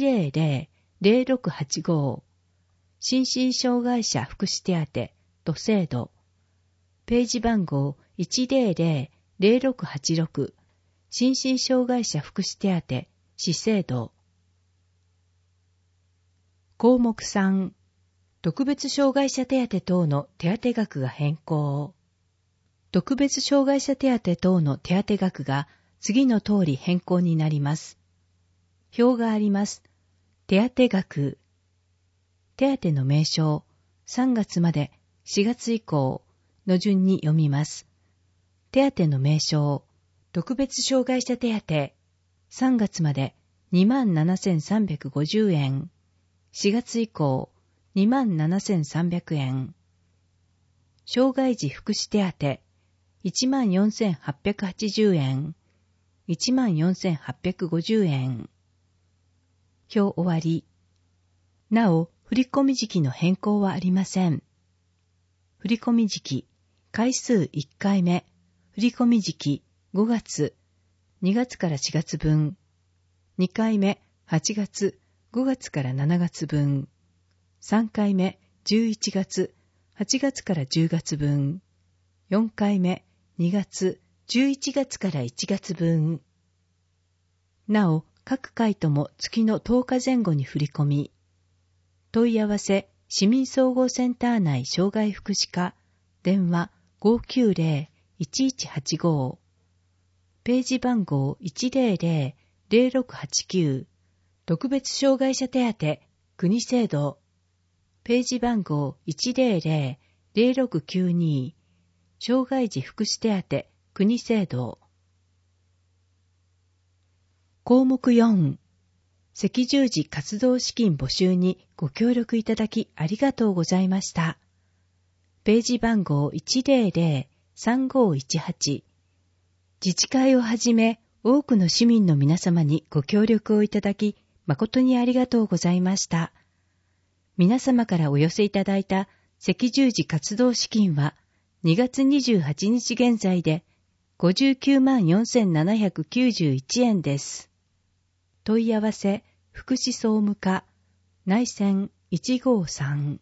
100-0685。心身障害者福祉手当、都制度。ページ番号 100-0686。心身障害者福祉手当、市制度。項目3、特別障害者手当等の手当額が変更。特別障害者手当等の手当額が次の通り変更になります。表があります。手当額。手当の名称、3月まで4月以降の順に読みます。手当の名称、特別障害者手当、3月まで 27,350 円。4月以降、27,300 円。障害児福祉手当、14,880 円。14,850 円。表終わり。なお、振込時期の変更はありません。振込時期、回数1回目。振込時期、5月、2月から4月分。2回目、8月、5月から7月分。3回目、11月、8月から10月分。4回目、2月、11月から1月分。なお、各回とも月の10日前後に振り込み。問い合わせ、市民総合センター内障害福祉課、電話 590-1185。ページ番号 100-0689。特別障害者手当、国制度。ページ番号 100-0692。障害児福祉手当、国制度。項目4。 赤十字活動資金募集にご協力いただきありがとうございました。ページ番号 100-3518。自治会をはじめ多くの市民の皆様にご協力をいただき誠にありがとうございました。皆様からお寄せいただいた赤十字活動資金は2月28日現在で59万4791円です。問い合わせ福祉総務課内線153。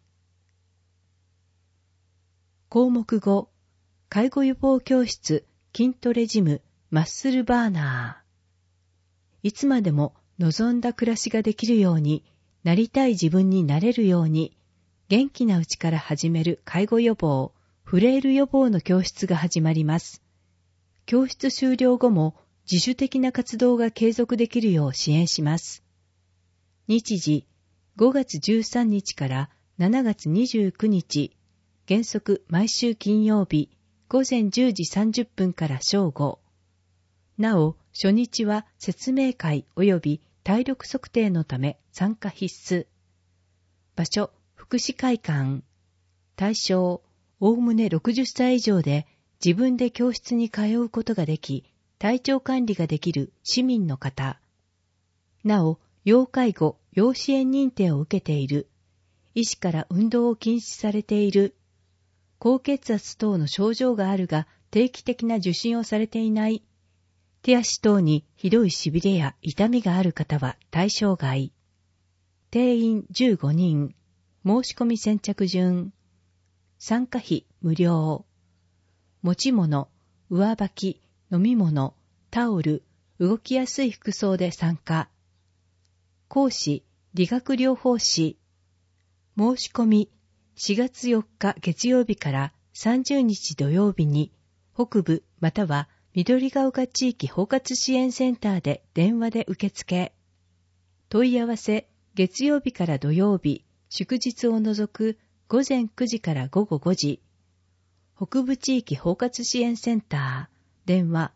項目5、介護予防教室筋トレジムマッスルバーナー。いつまでも望んだ暮らしができるように、なりたい自分になれるように、元気なうちから始める介護予防、フレイル予防の教室が始まります。教室終了後も自主的な活動が継続できるよう支援します。日時、5月13日から7月29日、原則毎週金曜日、午前10時30分から正午。なお、初日は説明会及び体力測定のため参加必須。場所、福祉会館。対象、おおむね60歳以上で自分で教室に通うことができ、体調管理ができる市民の方。なお、要介護、要支援認定を受けている。医師から運動を禁止されている。高血圧等の症状があるが定期的な受診をされていない。手足等にひどいしびれや痛みがある方は対象外。定員15人。申し込み先着順。参加費無料。持ち物、上履き、飲み物、タオル、動きやすい服装で参加。講師、理学療法士。申し込み、4月4日月曜日から30日土曜日に、北部または緑が丘地域包括支援センターで電話で受付。問い合わせ、月曜日から土曜日、祝日を除く午前9時から午後5時。北部地域包括支援センター、電話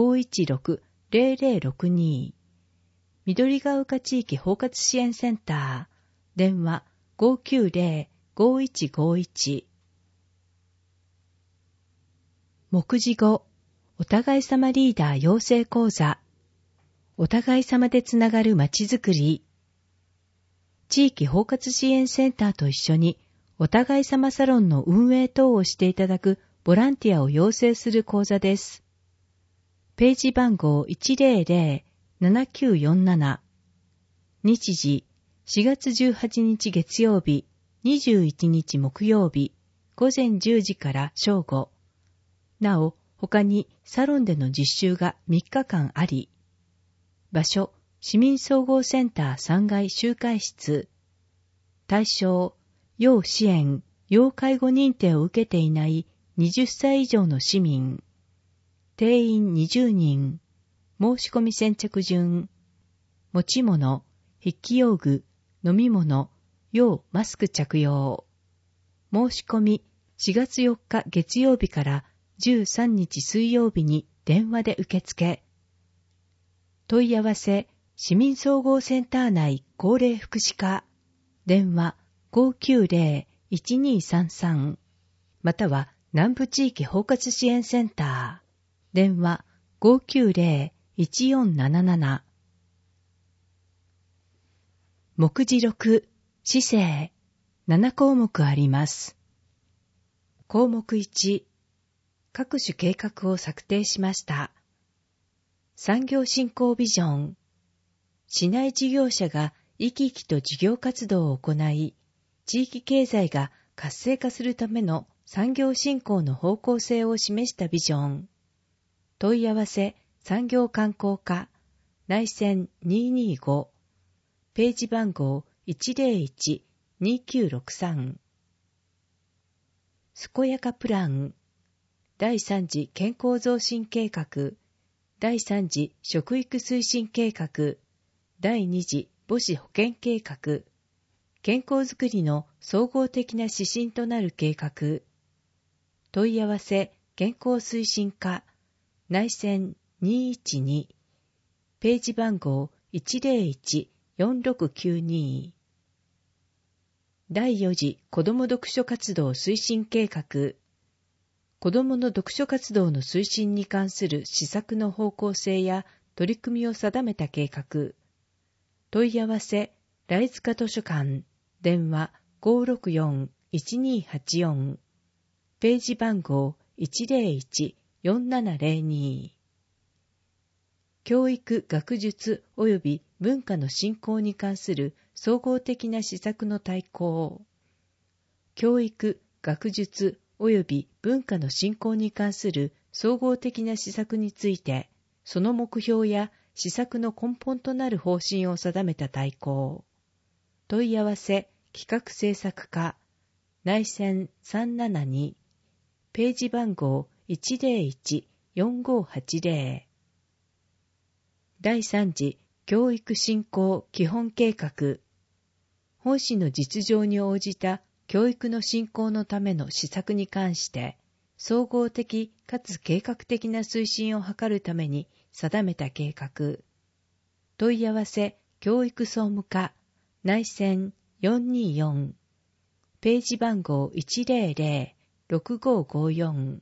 516-0062。緑が丘地域包括支援センター、電話 590-5151。目次5、お互い様リーダー養成講座。お互い様でつながるまちづくり。地域包括支援センターと一緒に、お互い様サロンの運営等をしていただくボランティアを養成する講座です。ページ番号 100-7947。日時、4月18日月曜日、21日木曜日、午前10時から正午。なお、他にサロンでの実習が3日間あり。場所、市民総合センター3階集会室。対象、要支援、要介護認定を受けていない20歳以上の市民。定員20人。申し込み先着順。持ち物、筆記用具、飲み物、要マスク着用。申し込み、4月4日月曜日から13日水曜日に電話で受付。問い合わせ、市民総合センター内高齢福祉課。電話 590-1233。または南部地域包括支援センター。電話 590-1477。目次6、市政。7項目あります。項目1、各種計画を策定しました。産業振興ビジョン。市内事業者が生き生きと事業活動を行い、地域経済が活性化するための産業振興の方向性を示したビジョン。問い合わせ、産業観光課、内線225。ページ番号 101-2963。健やかプラン。第3次健康増進計画。第3次食育推進計画。第2次母子保健計画。健康づくりの総合的な指針となる計画。問い合わせ、健康推進課、内線212。ページ番号 4692。第4次子ども読書活動推進計画。子どもの読書活動の推進に関する施策の方向性や取り組みを定めた計画。問い合わせ、来塚図書館、電話 564-1284。ページ番号 101-4702。教育学術及び文化の振興に関する総合的な施策の大綱。教育学術及び文化の振興に関する総合的な施策について、その目標や施策の根本となる方針を定めた大綱。問い合わせ企画制作課、内線372。ページ番号 101-4580。第3次教育振興基本計画。本市の実情に応じた教育の振興のための施策に関して、総合的かつ計画的な推進を図るために定めた計画。問い合わせ教育総務課、内線424。ページ番号 100-6554。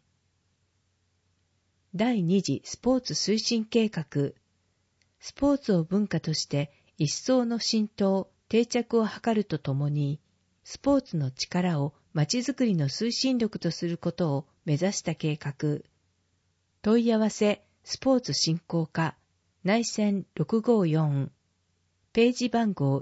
第2次スポーツ推進計画。スポーツを文化として一層の浸透、定着を図るとともに、スポーツの力をまちづくりの推進力とすることを目指した計画。問い合わせスポーツ振興課、内線654。ページ番号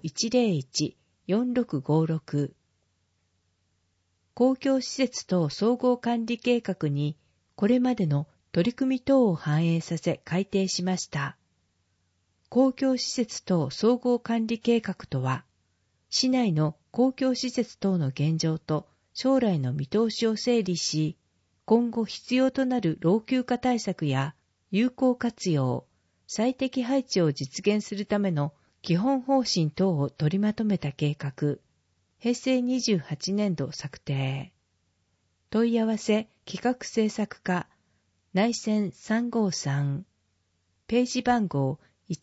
101-4656。公共施設等総合管理計画に、これまでの取り組み等を反映させ改定しました。公共施設等総合管理計画とは、市内の公共施設等の現状と将来の見通しを整理し、今後必要となる老朽化対策や有効活用、最適配置を実現するための基本方針等を取りまとめた計画。平成28年度策定。問い合わせ企画制作課、内線353。ページ番号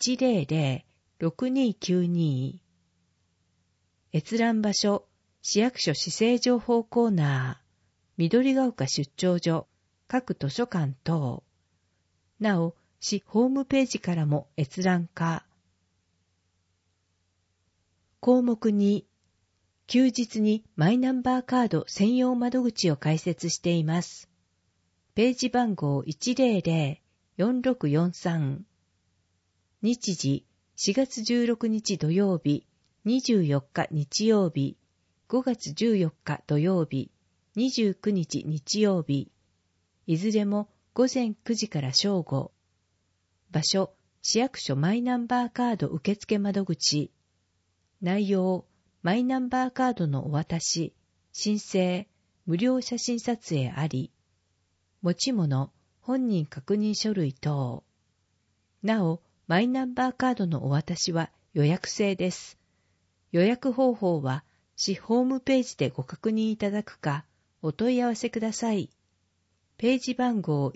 100-6292。閲覧場所、市役所市政情報コーナー、緑が丘出張所、各図書館等。なお、市ホームページからも閲覧可。項目2、休日にマイナンバーカード専用窓口を開設しています。ページ番号100-4643。日時、4月16日土曜日、24日日曜日、5月14日土曜日、29日日曜日、いずれも午前9時から正午。場所、市役所マイナンバーカード受付窓口。内容、マイナンバーカードのお渡し、申請、無料写真撮影あり。持ち物、本人確認書類等。なお、マイナンバーカードのお渡しは予約制です。予約方法は市ホームページでご確認いただくか、お問い合わせください。ページ番号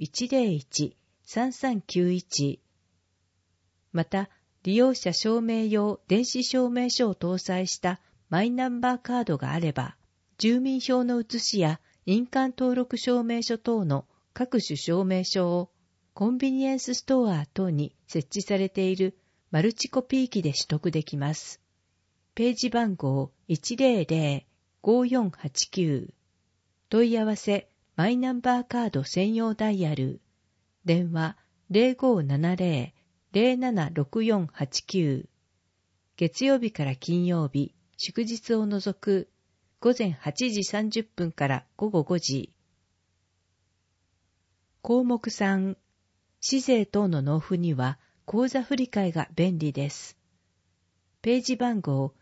101-3391。また、利用者証明用電子証明書を搭載したマイナンバーカードがあれば、住民票の写しや印鑑登録証明書等の各種証明書をコンビニエンスストア等に設置されているマルチコピー機で取得できます。ページ番号100-5489。問い合わせマイナンバーカード専用ダイヤル。電話0570-076489。月曜日から金曜日、祝日を除く午前8時30分から午後5時。項目3、市税等の納付には口座振替が便利です。ページ番号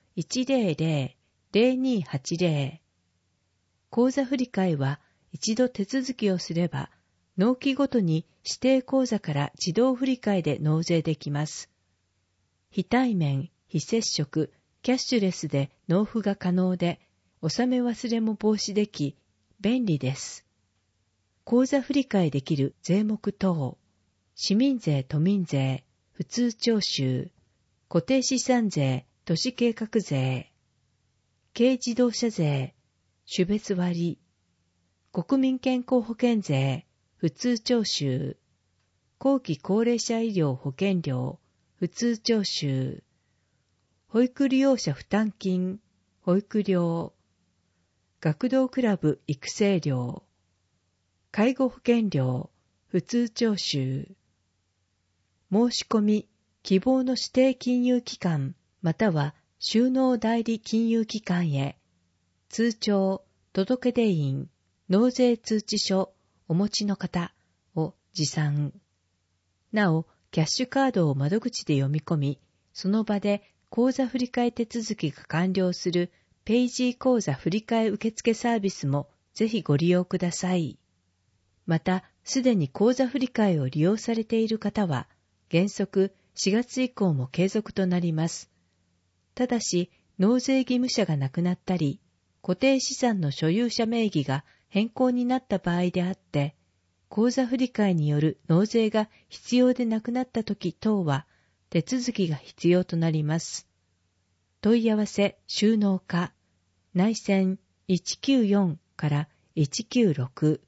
100-0280。口座振替は一度手続きをすれば、納期ごとに指定口座から自動振替で納税できます。非対面、非接触、キャッシュレスで納付が可能で、納め忘れも防止でき、便利です。口座振替できる税目等、市民税・都民税、普通徴収、固定資産税、 都市計画税、軽自動車税、種別割、国民健康保険税、普通徴収、後期高齢者医療保険料、普通徴収、保育利用者負担金、保育料、学童クラブ育成料、介護保険料、普通徴収、申し込み、希望の指定金融機関または収納代理金融機関へ、通帳、届出印、納税通知書お持ちの方を持参。なお、キャッシュカードを窓口で読み込み、その場で口座振替手続きが完了するペイジー口座振替受付サービスもぜひご利用ください。また、すでに口座振替を利用されている方は、原則4月以降も継続となります。ただし、納税義務者が亡くなったり、固定資産の所有者名義が変更になった場合であって、口座振替による納税が必要でなくなったとき等は、手続きが必要となります。問い合わせ収納課、内線194から196。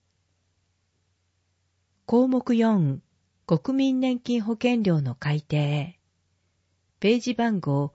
項目4、国民年金保険料の改定。ページ番号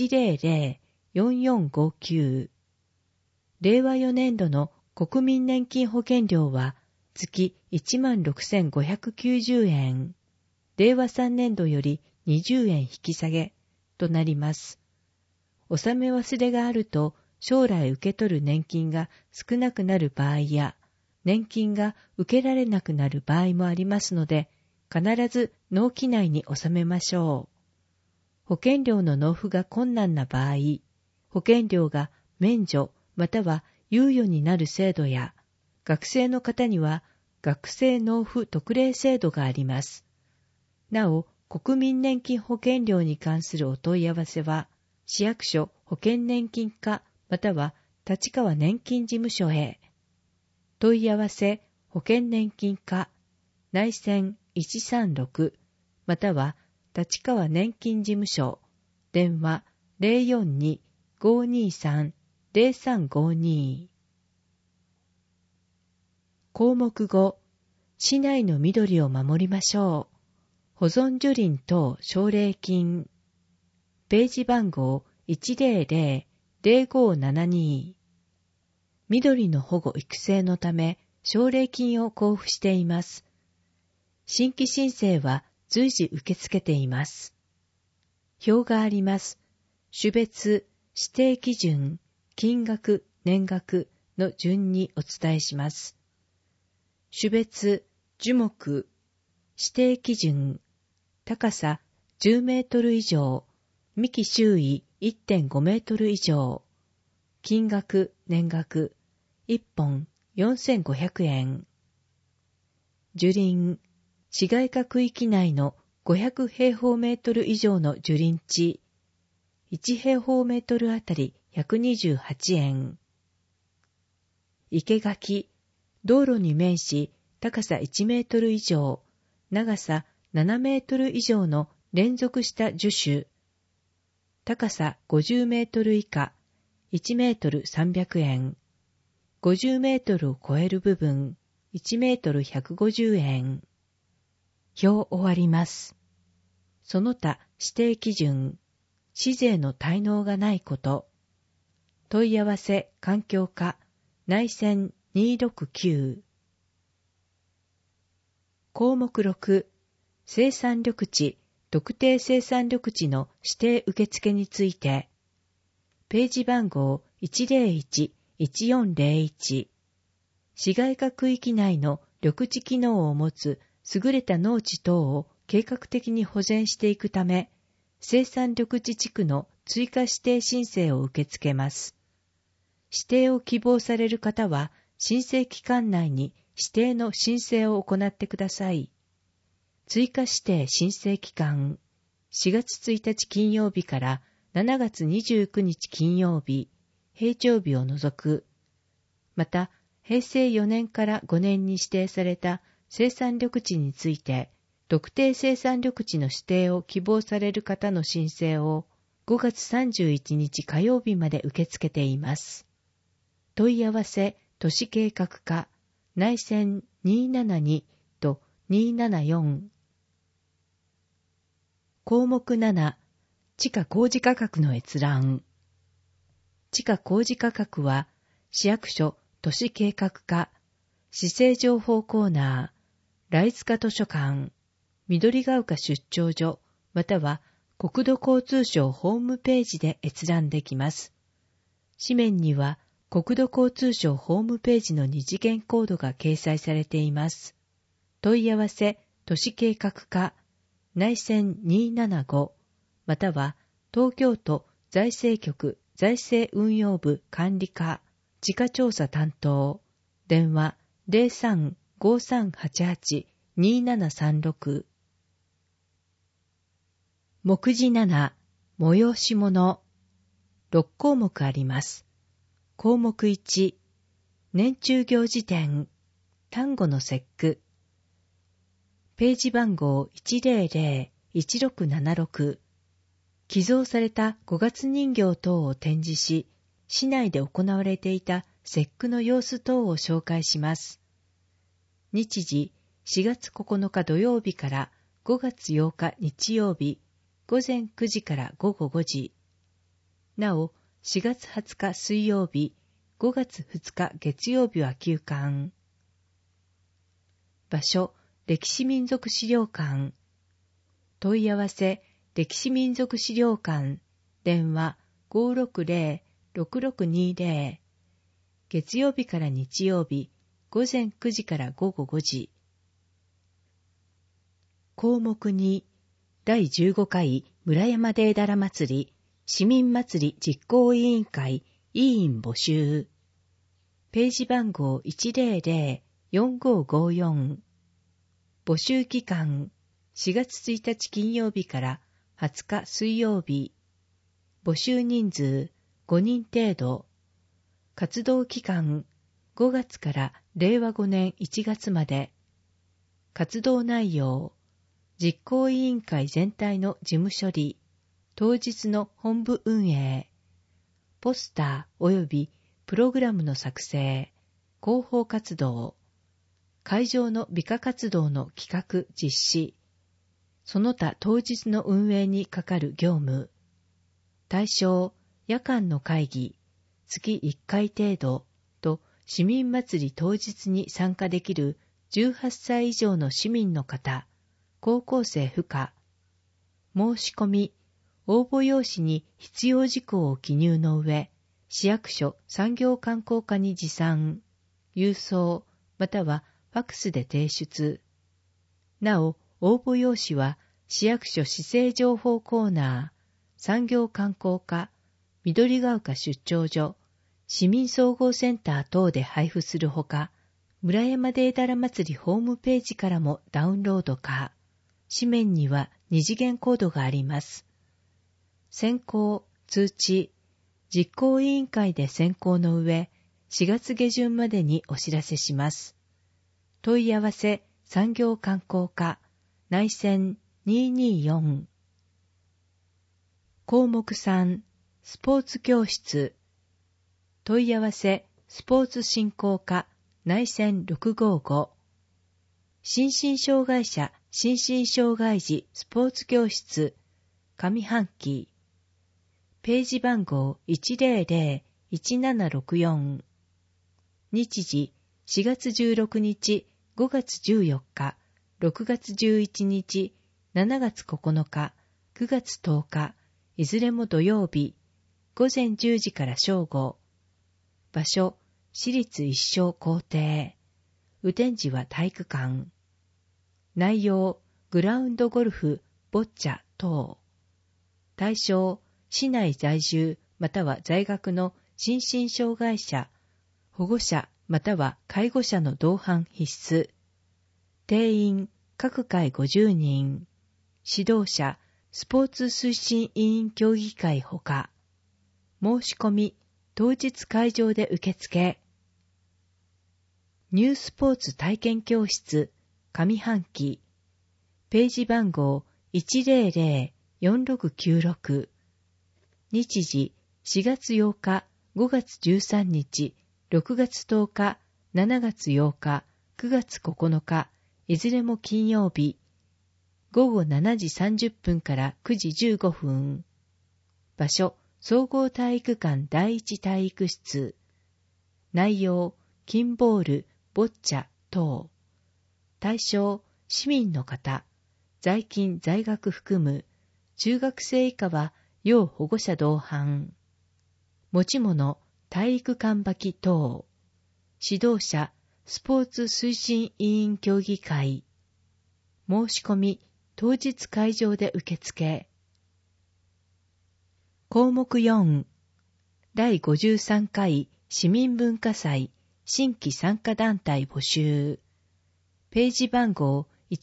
100-4459。令和4年度の国民年金保険料は月 16,590 円。令和3年度より20円引き下げとなります。納め忘れがあると将来受け取る年金が少なくなる場合や、年金が受けられなくなる場合もありますので、必ず納期内に納めましょう。保険料の納付が困難な場合、保険料が免除または猶予になる制度や、学生の方には学生納付特例制度があります。なお、国民年金保険料に関するお問い合わせは、市役所保険年金課または立川年金事務所へ。問い合わせ保険年金課、内線136または立川年金事務所、電話 042-523-0352。項目5、市内の緑を守りましょう。保存樹林等奨励金。ページ番号100-0572。緑の保護育成のため奨励金を交付しています。新規申請は随時受け付けています。表があります。種別、指定基準、金額、年額の順にお伝えします。種別、樹木、指定基準、高さ10メートル以上、幹周囲 1.5 メートル以上、金額、年額、1本4500円。樹林、市街化区域内の500平方メートル以上の樹林地、1平方メートルあたり128円。生垣、道路に面し、高さ1メートル以上、長さ7メートル以上の連続した樹種、高さ50メートル以下、1メートル300円。50メートルを超える部分、1メートル150円。表終わります。その他指定基準、市税の滞納がないこと、問い合わせ環境課、内線269。項目6、生産緑地、特定生産緑地の指定受付について、ページ番号101-1401。市街化区域内の緑地機能を持つ優れた農地等を計画的に保全していくため、生産緑地地区の追加指定申請を受け付けます。指定を希望される方は、申請期間内に指定の申請を行ってください。追加指定申請期間、4月1日金曜日から7月29日金曜日、平常日を除く。また、平成4年から5年に指定された生産緑地について、特定生産緑地の指定を希望される方の申請を 5月31日火曜日まで受け付けています。問い合わせ都市計画課内線272と274。項目7、地価公示価格の閲覧。地価公示価格は、市役所都市計画課、市政情報コーナー、ライツカ図書館、緑ヶ丘出張所、または国土交通省ホームページで閲覧できます。紙面には国土交通省ホームページの二次元コードが掲載されています。問い合わせ都市計画課内線275または東京都財政局財政運用部管理課地価調査担当電話 03-5388-2736 目次7催し物6項目あります。項目1年中行事典端午の節句ページ番号 100-1676 寄贈された五月人形等を展示し、市内で行われていた節句の様子等を紹介します。日時4月9日土曜日から5月8日日曜日、午前9時から午後5時。なお、4月20日水曜日、5月2日月曜日は休館。場所、歴史民族資料館。問い合わせ、歴史民族資料館。電話 560-6620。月曜日から日曜日、午前9時から午後5時。項目2、第15回村山デーダラ祭り、市民祭り実行委員会委員募集。ページ番号 100-4554。募集期間、4月1日金曜日から20日水曜日。募集人数5人程度。活動期間、5月から令和5年1月まで。活動内容、実行委員会全体の事務処理、当日の本部運営、ポスター及びプログラムの作成、広報活動、会場の美化活動の企画実施、その他当日の運営にかかる業務、対象、夜間の会議、月1回程度と市民祭り当日に参加できる18歳以上の市民の方、高校生不可、申し込み、応募用紙に必要事項を記入の上、市役所産業観光課に持参、郵送、またはファクスで提出。なお、応募用紙は市役所市政情報コーナー、産業観光課、緑ヶ丘出張所、市民総合センター等で配布するほか、村山デーダラ祭りホームページからもダウンロード可。紙面には二次元コードがあります。選考、通知、実行委員会で選考の上、4月下旬までにお知らせします。問い合わせ、産業観光課、内線224。項目3、スポーツ教室。問い合わせ、スポーツ振興課、内線655。心身障害者、心身障害児スポーツ教室、上半期。ページ番号 100-1764。日時4月16日、5月14日、6月11日、7月9日、9月10日、いずれも土曜日、午前10時から正午。場所、市立一生校庭。雨天時は体育館。内容、グラウンドゴルフ、ボッチャ等。対象、市内在住または在学の心身障害者、保護者または介護者の同伴必須。定員、各回50人。指導者、スポーツ推進委員協議会ほか。申し込み、当日会場で受付。ニュースポーツ体験教室、上半期。ページ番号 100-4696。 日時4月8日、5月13日、6月10日、7月8日、9月9日、いずれも金曜日、午後7時30分から9時15分。場所、総合体育館第一体育室。内容、金ボール、ボッチャ等。対象、市民の方。在勤在学含む。中学生以下は要保護者同伴。持ち物、体育館履き等。指導者、スポーツ推進委員協議会。申し込み、当日会場で受付。項目4、第53回市民文化祭新規参加団体募集。ページ番号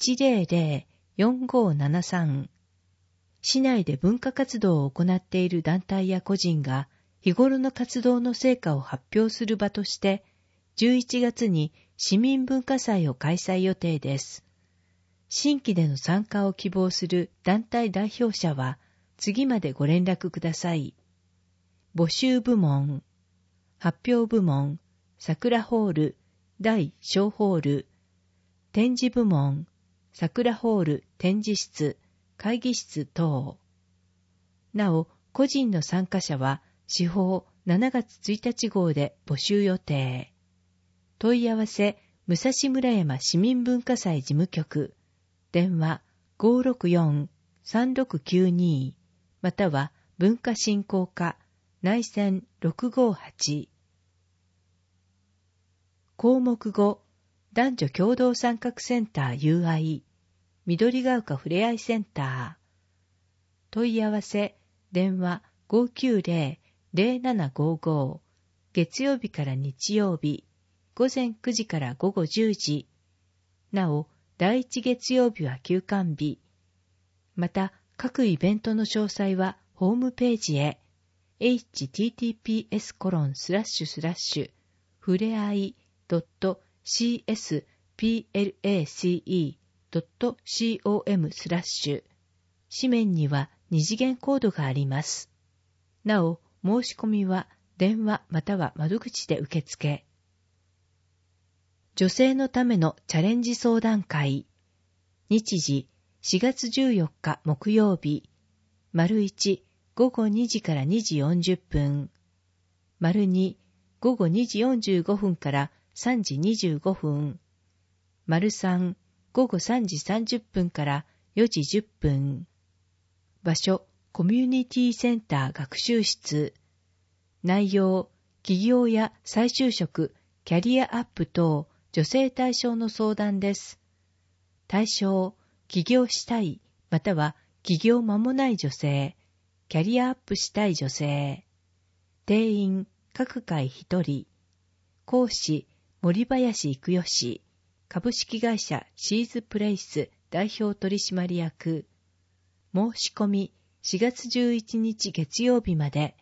100-4573。市内で文化活動を行っている団体や個人が日頃の活動の成果を発表する場として、11月に市民文化祭を開催予定です。新規での参加を希望する団体代表者は、次までご連絡ください。募集部門、発表部門、桜ホール、大小ホール、展示部門、桜ホール、展示室、会議室等。なお、個人の参加者は、私報7月1日号で募集予定。問い合わせ、武蔵村山市民文化祭事務局、電話 564-3692 または文化振興課内線658。項目5、男女共同参画センター UI 緑が丘ふれあいセンター。問い合わせ、電話 590-0755 月曜日から日曜日午前9時から午後10時。なお、第1月曜日は休館日。また、各イベントの詳細はホームページへ https:// ふれあい .csplace.com/ 紙面には二次元コードがあります。なお、申し込みは電話または窓口で受付。女性のためのチャレンジ相談会。日時4月14日木曜日。丸1、午後2時から2時40分。丸2、午後2時45分から3時25分。丸3、午後3時30分から4時10分。場所、コミュニティセンター学習室。内容、起業や再就職、キャリアアップ等、女性対象の相談です。対象、起業したい、または起業間もない女性、キャリアアップしたい女性。定員、各回1人。講師、森林育代氏、株式会社シーズプレイス代表取締役。申し込み、4月11日月曜日まで。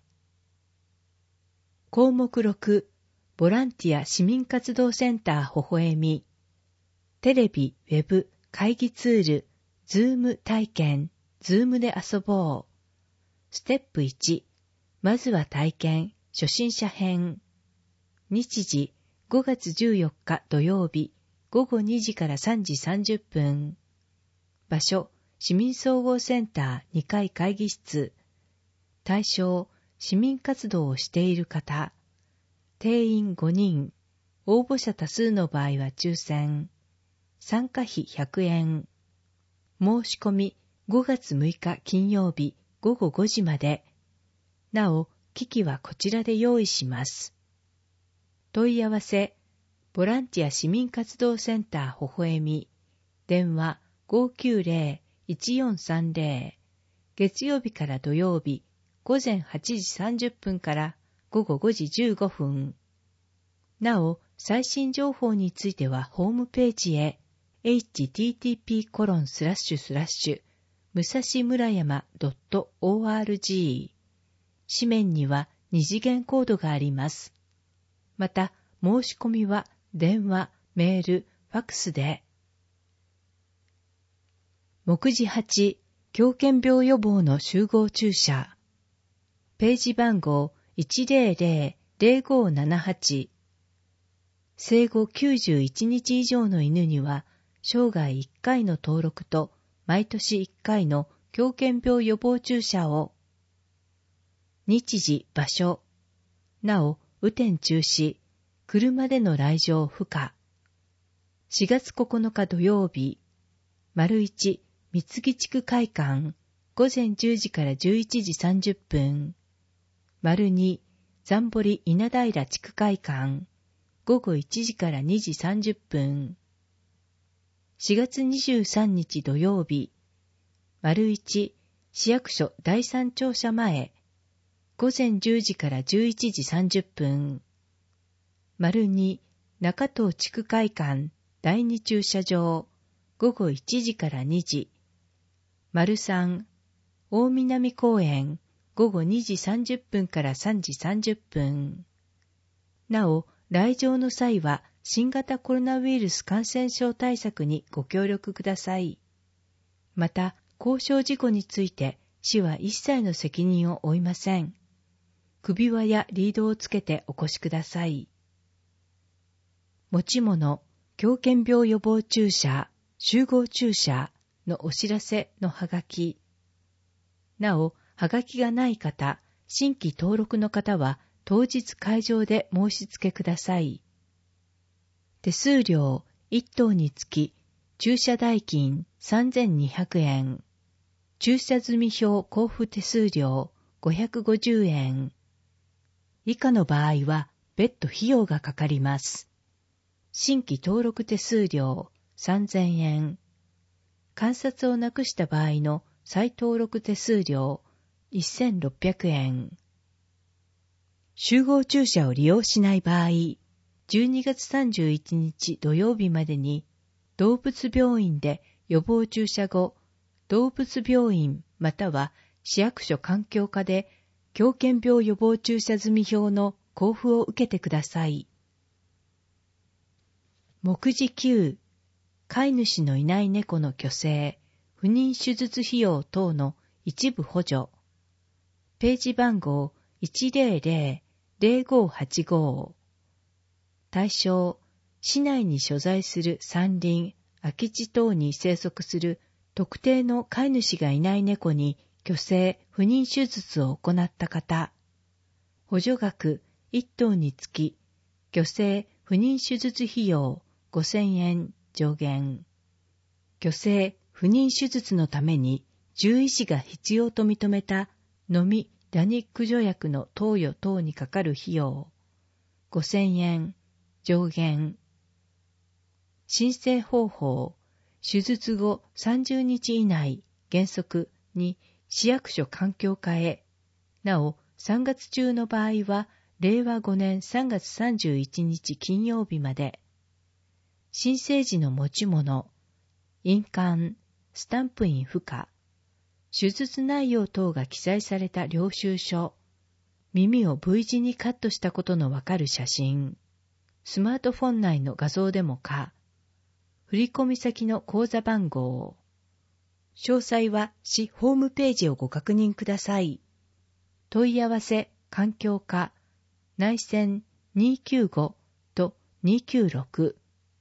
項目6、ボランティア市民活動センター微笑み。テレビ、ウェブ、会議ツール、ズーム体験、ズームで遊ぼう。ステップ1、まずは体験、初心者編。日時、5月14日土曜日、午後2時から3時30分。場所、市民総合センター2階会議室。対象、市民活動をしている方。定員5人。応募者多数の場合は抽選。参加費100円。申し込み5月6日金曜日午後5時まで。なお、機器はこちらで用意します。問い合わせ、ボランティア市民活動センター微笑み。電話 590-1430。月曜日から土曜日、午前8時30分から午後5時15分。なお、最新情報についてはホームページへ http:// 武蔵村山 .org。紙面には二次元コードがあります。また、申し込みは電話、メール、ファックスで。目次8、狂犬病予防の集合注射。 ページ番号 100-0578。生後91日以上の犬には、生涯1回の登録と毎年1回の狂犬病予防注射を。日時、場所。なお、雨天中止。車での来場不可。4月9日土曜日。1、三木地区会館。午前10時から11時30分。2、残堀稲平地区会館。午後1時から2時30分。4月23日土曜日。1、市役所第三庁舎前。午前10時から11時30分。2、中東地区会館第2駐車場。午後1時から2時。3、大南公園。午後2時30分から3時30分。なお、来場の際は新型コロナウイルス感染症対策にご協力ください。また、交渉事故について市は一切の責任を負いません。首輪やリードをつけてお越しください。持ち物、狂犬病予防注射、集合注射のお知らせのはがき。なお、はがきがない方、新規登録の方は当日会場で申し付けください。手数料1頭につき駐車代金3200円。駐車済票交付手数料550円。以下の場合は別途費用がかかります。新規登録手数料3000円。鑑札をなくした場合の再登録手数料1600円。集合駐車を利用しない場合、12月31日土曜日までに動物病院で予防注射後、動物病院または市役所環境課で狂犬病予防注射済票の交付を受けてください。目次9、飼い主のいない猫の去勢、不妊手術費用等の一部補助。ページ番号 100-0585。対象、市内に所在する山林、空き地等に生息する特定の飼い主がいない猫に去勢、不妊手術を行った方。補助額1頭につき、去勢、不妊手術費用5000円上限。去勢、不妊手術のために獣医師が必要と認めたのみダニ駆除薬の投与等にかかる費用5000円上限。申請方法、手術後30日以内原則に市役所環境課へ。なお、3月中の場合は令和5年3月31日金曜日まで。申請時の持ち物、印鑑、スタンプ印不可、手術内容等が記載された領収書、耳を V 字にカットしたことのわかる写真、スマートフォン内の画像でも可、振込先の口座番号。詳細は市ホームページをご確認ください。問い合わせ、環境課、内線295と296。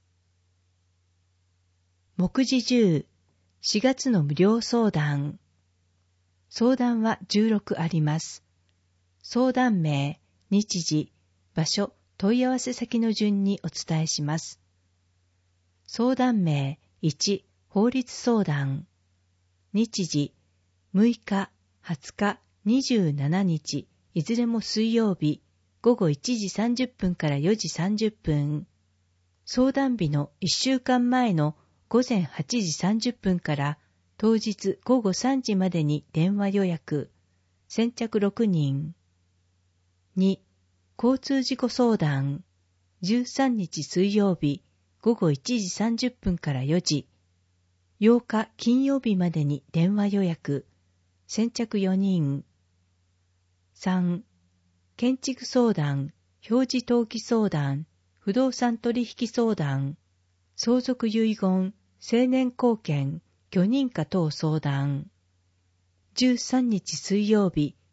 目次10、4月の無料相談。相談は16あります。相談名、日時、場所、問い合わせ先の順にお伝えします。相談名、1、法律相談。日時、6日、20日、27日、いずれも水曜日、午後1時30分から4時30分。相談日の1週間前の午前8時30分から当日午後3時までに電話予約。先着6人。2、交通事故相談。13日水曜日午後1時30分から4時。8日金曜日までに電話予約。先着4人。3、建築相談、表示登記相談、不動産取引相談、相続遺言、成年後見、許認可等相談。13日水曜日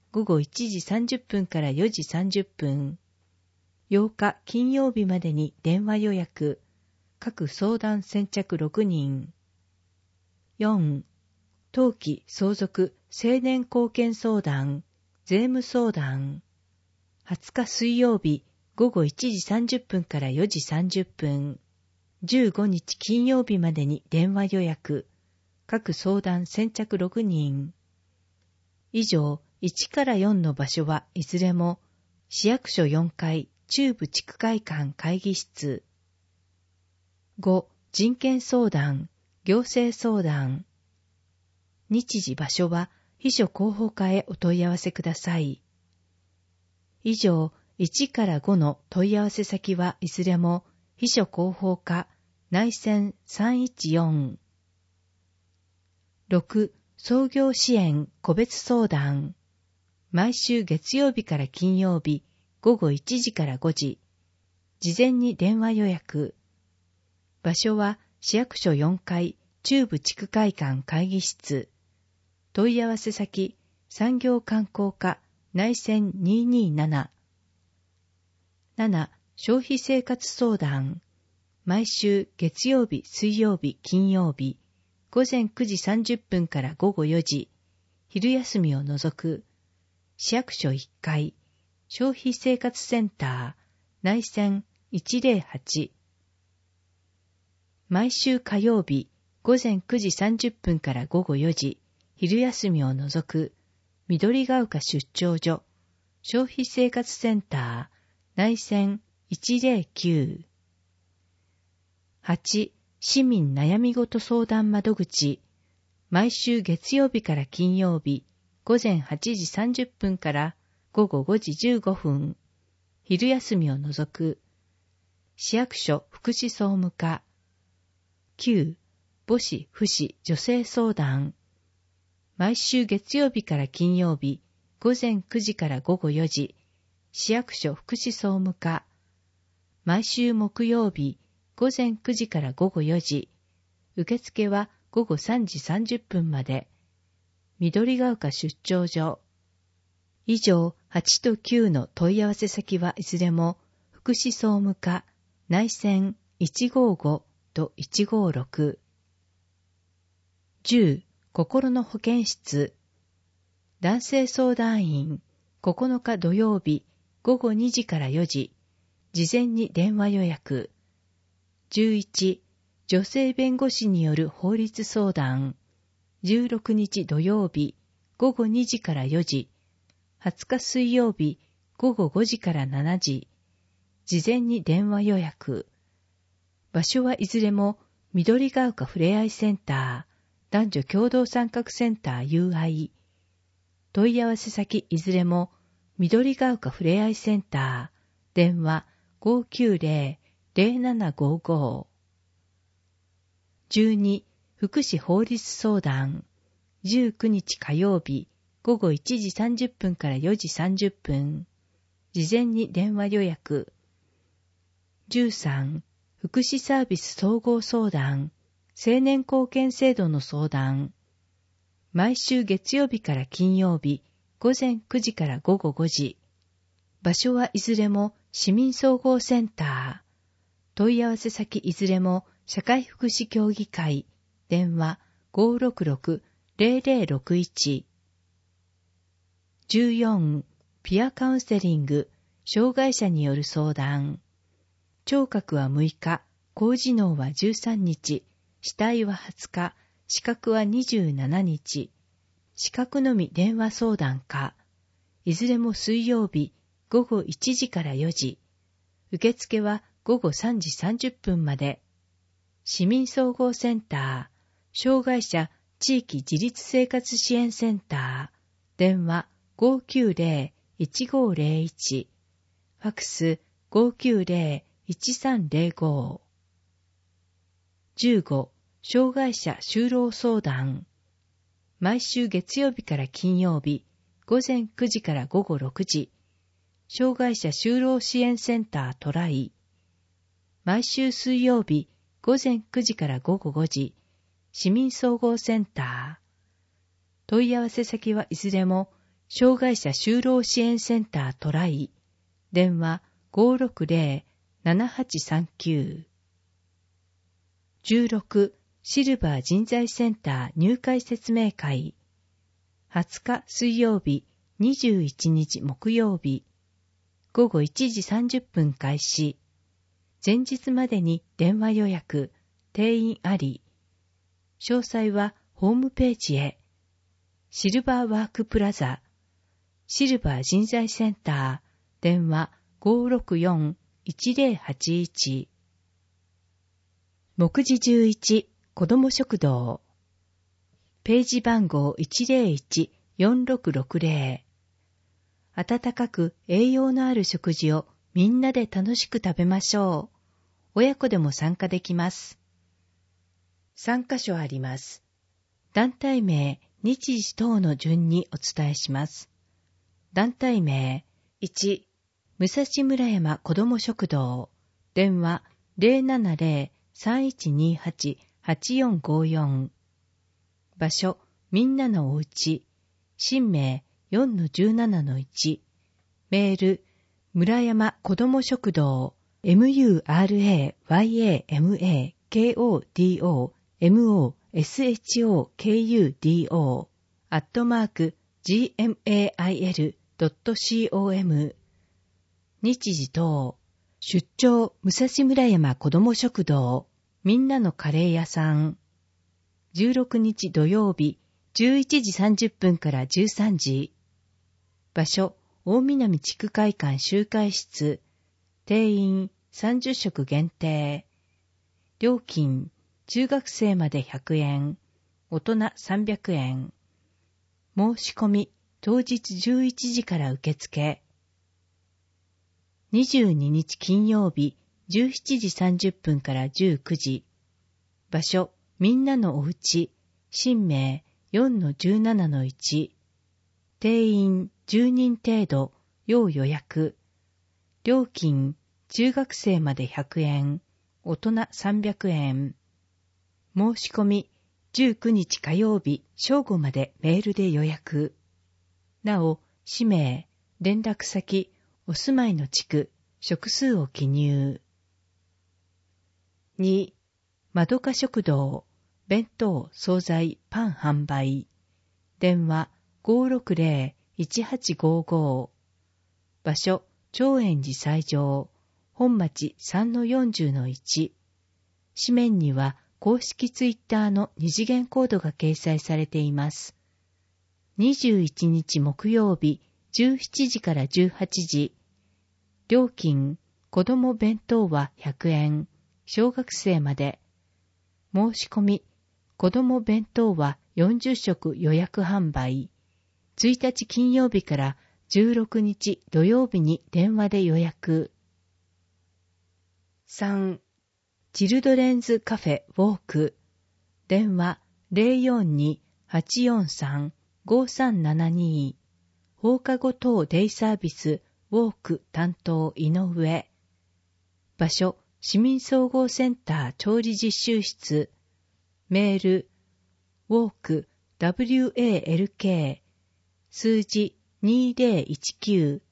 午後1時30分から4時30分。8日金曜日までに電話予約。各相談先着6人。4. 登記相続青年貢献相談、税務相談。20日水曜日午後1時30分から4時30分。15日金曜日までに電話予約。各相談先着6人。以上、1から4の場所はいずれも市役所4階中部地区会館会議室。5. 人権相談、行政相談。日時場所は秘書広報課へお問い合わせください。以上、1から5の問い合わせ先はいずれも秘書広報課内線314。6. 創業支援個別相談。毎週月曜日から金曜日午後1時から5時。事前に電話予約。場所は市役所4階中部地区会館会議室。問い合わせ先産業観光課内線227。7. 消費生活相談。毎週月曜日、水曜日、金曜日午前9時30分から午後4時。昼休みを除く。市役所1階消費生活センター内線108。毎週火曜日午前9時30分から午後4時、昼休みを除く、緑ヶ丘出張所、消費生活センター、内線109。8. 市民悩み事相談窓口、毎週月曜日から金曜日、午前8時30分から午後5時15分、昼休みを除く、市役所福祉総務課。9. 母子父子女性相談。毎週月曜日から金曜日、午前9時から午後4時、市役所福祉総務課。毎週木曜日、午前9時から午後4時、受付は午後3時30分まで。緑ヶ丘出張所。以上、8と9の問い合わせ先はいずれも、福祉総務課、内線155と156。10. 心の保健室。男性相談員、9日土曜日、午後2時から4時、事前に電話予約。11. 女性弁護士による法律相談。16日土曜日、午後2時から4時、20日水曜日、午後5時から7時、事前に電話予約。場所はいずれも、緑ヶ丘ふれあいセンター、男女共同参画センター UI。問い合わせ先いずれも、緑ヶ丘ふれあいセンター、電話 590-0755。12. 福祉法律相談。19日火曜日、午後1時30分から4時30分。事前に電話予約。13. 福祉サービス総合相談。青年貢献制度の相談。毎週月曜日から金曜日、午前9時から午後5時。場所はいずれも市民総合センター。問い合わせ先いずれも社会福祉協議会。電話 566-0061。14. ピアカウンセリング。障害者による相談。聴覚は6日、高次脳は13日、視体は20日、視覚は27日。視覚のみ電話相談か。いずれも水曜日、午後1時から4時。受付は午後3時30分まで。市民総合センター、障害者地域自立生活支援センター、電話 590-1501。ファクス 590-1305。15. 障害者就労相談。毎週月曜日から金曜日、午前9時から午後6時。障害者就労支援センタートライ。毎週水曜日、午前9時から午後5時。市民総合センター。問い合わせ先はいずれも、 障害者就労支援センタートライ、電話 560-7839。16、シルバー人材センター入会説明会。20日水曜日、21日木曜日、午後1時30分開始。前日までに電話予約、定員あり。詳細はホームページへ。シルバーワークプラザ、シルバー人材センター、電話 564-1081。目次11、子ども食堂。ページ番号 101-4660。温かく栄養のある食事をみんなで楽しく食べましょう。親子でも参加できます。3カ所あります。団体名、日時等の順にお伝えします。団体名、1、武蔵村山子ども食堂。電話 070-3128-8454。場所、みんなのおうち。氏名 4-17-1。メール、村山子ども食堂、MURAYAMAKODOMOSHOKUDO @gmail.com。 日時等、出張武蔵村山子ども食堂、みんなのカレー屋さん。16日土曜日、11時30分から13時。場所、大南地区会館集会室。定員30食限定。料金、中学生まで100円、大人300円。申し込み、当日11時から受付。22日金曜日、17時30分から19時。場所、みんなのおうち。氏名 4-17-1。定員10人程度、要予約。料金、中学生まで100円、大人300円。申し込み、19日火曜日正午までメールで予約。なお、氏名、連絡先、お住まいの地区、食数を記入。2、まどか食堂、弁当、惣菜、パン販売。電話 560-1855。場所、長円寺西条、本町 3-40-1。紙面には公式ツイッターの二次元コードが掲載されています。21日木曜日、17時から18時。料金、子ども弁当は100円、小学生まで。申し込み、子ども弁当は40食予約販売。1日金曜日から16日土曜日に電話で予約。3、チルドレンズカフェウォーク。電話 042-843-5372。放課後等デイサービスウォーク担当井上。場所、市民総合センター調理実習室。メール、ウォーク WALK 数字2019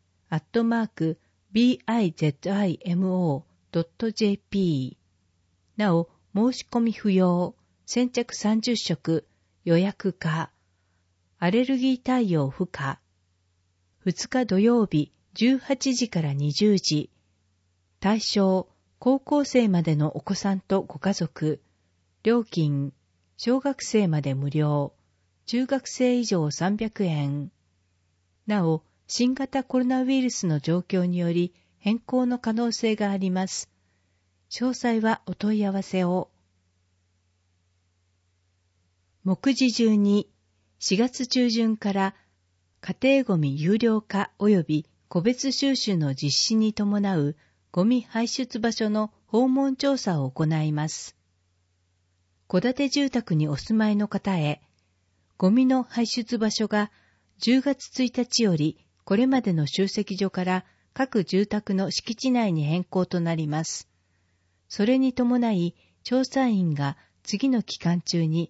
@bizimo.jp。 なお、申し込み不要、先着30食、予約可、アレルギー対応不可。2日土曜日18時から20時。対象、高校生までのお子さんとご家族。料金、小学生まで無料、中学生以上300円。なお、新型コロナウイルスの状況により変更の可能性があります。詳細はお問い合わせを。目次12、4月中旬から家庭ごみ有料化及び個別収集の実施に伴うゴミ排出場所の訪問調査を行います。戸建て住宅にお住まいの方へ、ゴミの排出場所が10月1日よりこれまでの集積所から各住宅の敷地内に変更となります。それに伴い、調査員が次の期間中に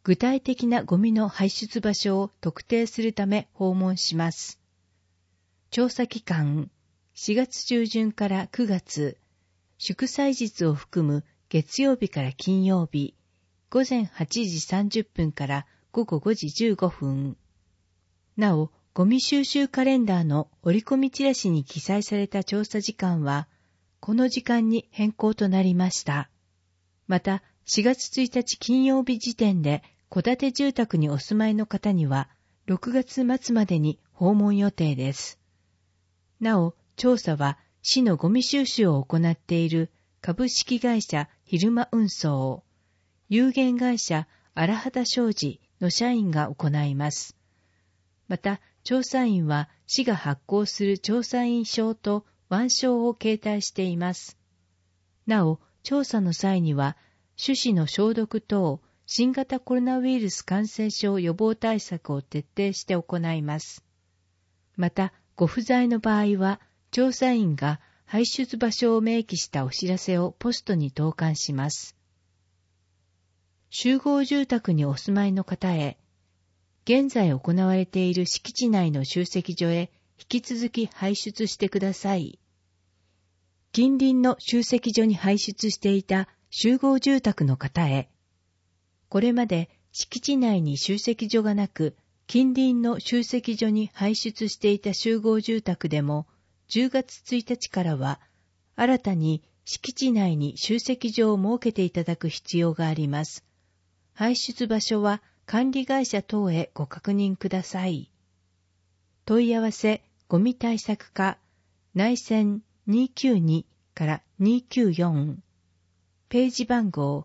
具体的なゴミの排出場所を特定するため訪問します。調査期間、4月中旬から9月、祝祭日を含む月曜日から金曜日、午前8時30分から午後5時15分。なお、ゴミ収集カレンダーの折り込みチラシに記載された調査時間は、この時間に変更となりました。また、4月1日金曜日時点で、戸建て住宅にお住まいの方には、6月末までに訪問予定です。なお、調査は市のゴミ収集を行っている株式会社昼間運送、有限会社荒畑商事の社員が行います。また、調査員は市が発行する調査員証と腕章を携帯しています。なお、調査の際には、手指の消毒等、新型コロナウイルス感染症予防対策を徹底して行います。また、ご不在の場合は、調査員が排出場所を明記したお知らせをポストに投函します。集合住宅にお住まいの方へ、現在行われている敷地内の集積所へ引き続き排出してください。近隣の集積所に排出していた集合住宅の方へ、これまで敷地内に集積所がなく、近隣の集積所に排出していた集合住宅でも、10月1日からは、新たに敷地内に集積所を設けていただく必要があります。排出場所は管理会社等へご確認ください。問い合わせ、ゴミ対策課、内線292から294、ページ番号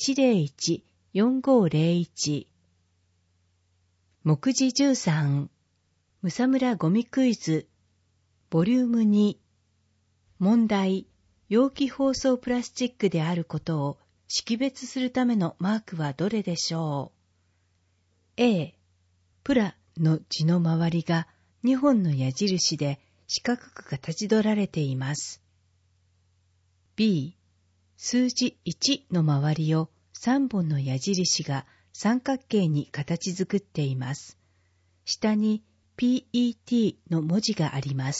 101-4501。目次13、武蔵村ゴミクイズ、ボリューム2。問題、容器包装プラスチックであることを識別するためのマークはどれでしょう？ A、プラの字の周りが2本の矢印で四角く形取られています。B、数字1の周りを3本の矢印が三角形に形作っています。下に PET の文字があります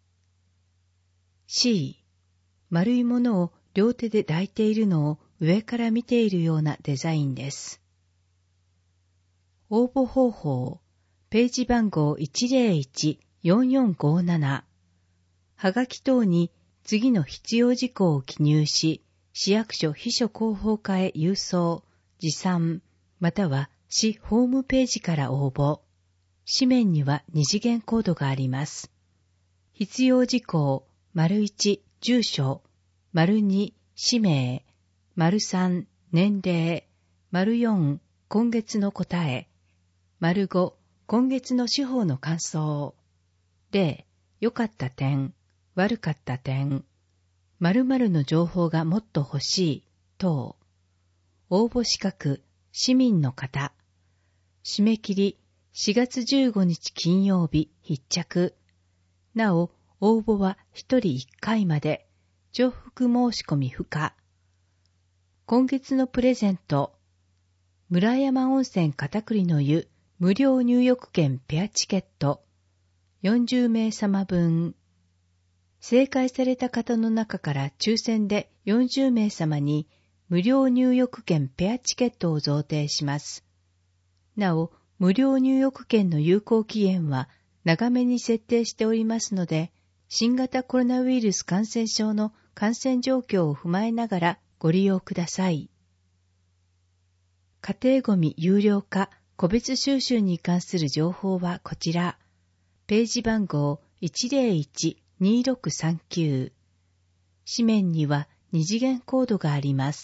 。C、丸いものを両手で抱いているのを上から見ているようなデザインです。応募方法、ページ番号101-4457。はがき等に次の必要事項を記入し、市役所秘書広報課へ郵送、持参、または市ホームページから応募。紙面には2次元コードがあります。必要事項、①住所、②氏名、③年齢、�4今月の答え、⑤今月の司法の感想、0良かった点、悪かった点、〇〇の情報がもっと欲しい等。応募資格、市民の方。締め切り4月15日金曜日必着。なお、応募は1人1回まで。重複申し込み不可。今月のプレゼント。村山温泉片栗の湯無料入浴券ペアチケット。40名様分。正解された方の中から抽選で40名様に無料入浴券ペアチケットを贈呈します。なお、無料入浴券の有効期限は長めに設定しておりますので、新型コロナウイルス感染症の感染状況を踏まえながらご利用ください。家庭ごみ有料化、個別収集に関する情報はこちら。ページ番号101-2639。紙面には2次元コードがあります。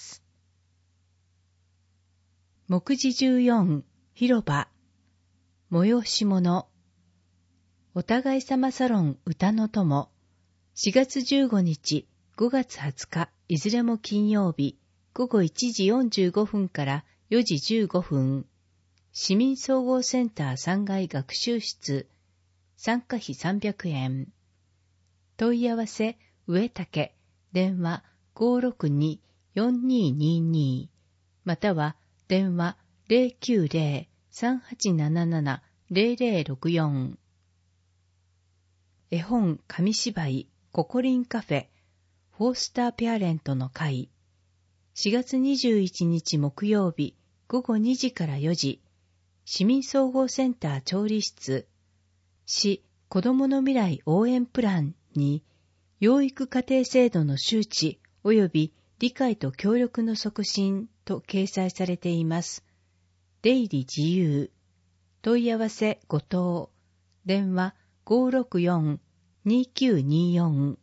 目次14、広場。催し物。お互い様サロン歌の友。4月15日、5月20日、いずれも金曜日、午後1時45分から4時15分。市民総合センター3階学習室。参加費300円。問い合わせ、上竹、電話 562-4222、または電話 090-3877-0064。絵本紙芝居ココリンカフェフォースターペアレントの会。4月21日木曜日午後2時から4時、市民総合センター調理室、市子どもの未来応援プランに、養育家庭制度の周知及び理解と協力の促進と掲載されています。出入り自由。問い合わせ後藤。電話564-2924。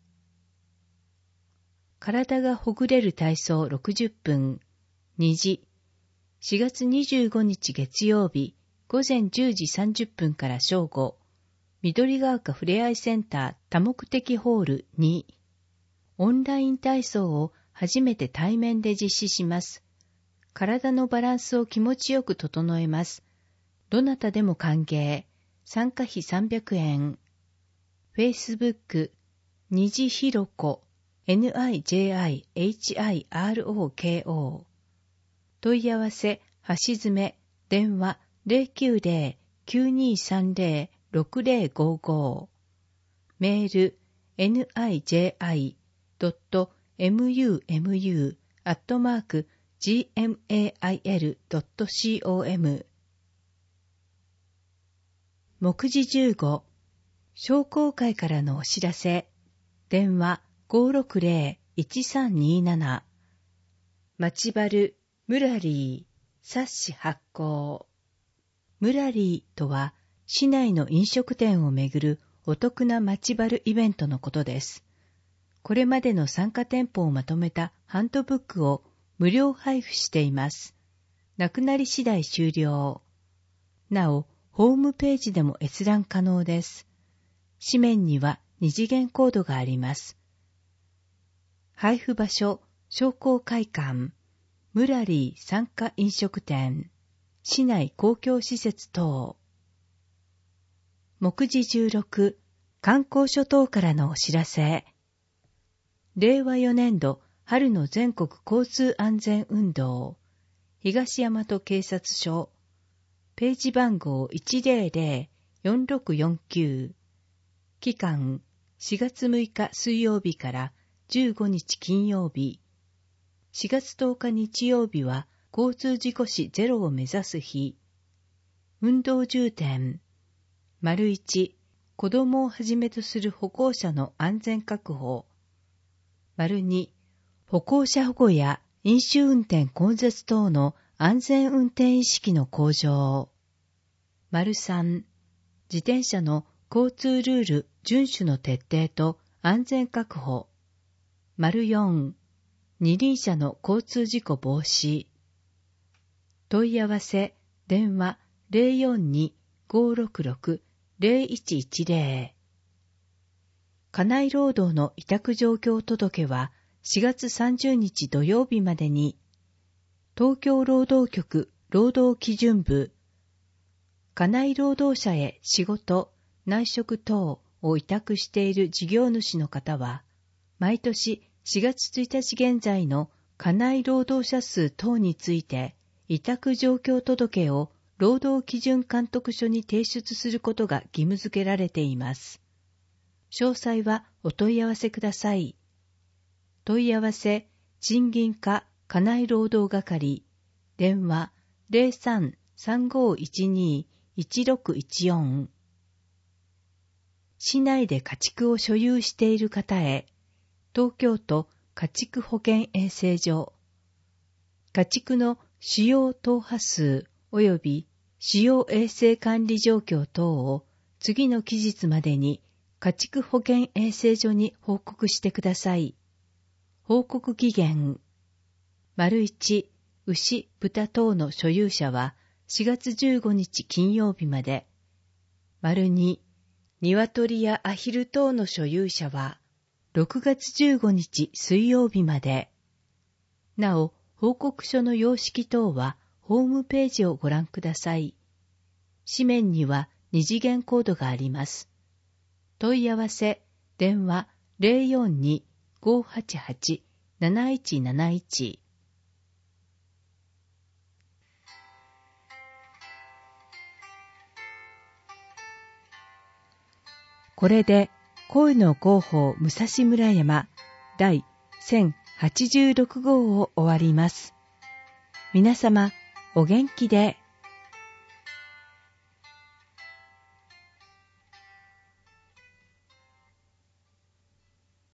体がほぐれる体操60分。2時。4月25日月曜日午前10時30分から正午。緑が丘ふれあいセンター多目的ホール2。オンライン体操を初めて対面で実施します。体のバランスを気持ちよく整えます。どなたでも歓迎。参加費300円。Facebook、虹ひろこ、NIJIHIROKO。問い合わせ、橋爪、電話090-9230-6055。メール、niji.mumu@gmail.com。目次15。商工会からのお知らせ。電話560-1327。町バルムラリー冊子発行。ムラリーとは市内の飲食店をめぐるお得な町バルイベントのことです。これまでの参加店舗をまとめたハンドブックを無料配布しています。なくなり次第終了。なお、ホームページでも閲覧可能です。紙面には二次元コードがあります。配布場所、商工会館、ムラリー参加飲食店、市内公共施設等。目次16、観光所等からのお知らせ。令和4年度春の全国交通安全運動、東大和警察署、ページ番号100-4649、期間4月6日水曜日から15日金曜日、4月10日日曜日は交通事故死ゼロを目指す日。運動重点。1、子供をはじめとする歩行者の安全確保。2、歩行者保護や飲酒運転根絶等の安全運転意識の向上。3、自転車の交通ルール遵守の徹底と安全確保。4、二輪車の交通事故防止。問い合わせ、電話042-566-0110。家内労働の委託状況届は4月30日土曜日までに、東京労働局労働基準部、家内労働者へ仕事、内職等を委託している事業主の方は、毎年4月1日現在の家内労働者数等について、委託状況届を労働基準監督署に提出することが義務付けられています。詳細はお問い合わせください。問い合わせ、賃金課家内労働係、電話03-3512-1614。市内で家畜を所有している方へ、東京都家畜保健衛生所。家畜の使用頭波数及び使用衛生管理状況等を次の期日までに家畜保健衛生所に報告してください。報告期限。1、牛、豚等の所有者は4月15日金曜日まで。2、鶏やアヒル等の所有者は6月15日水曜日まで。なお、報告書の様式等はホームページをご覧ください。紙面には二次元コードがあります。問い合わせ、電話042-588-7171。 これで恋の広報武蔵村山第1086号を終わります。皆様お元気で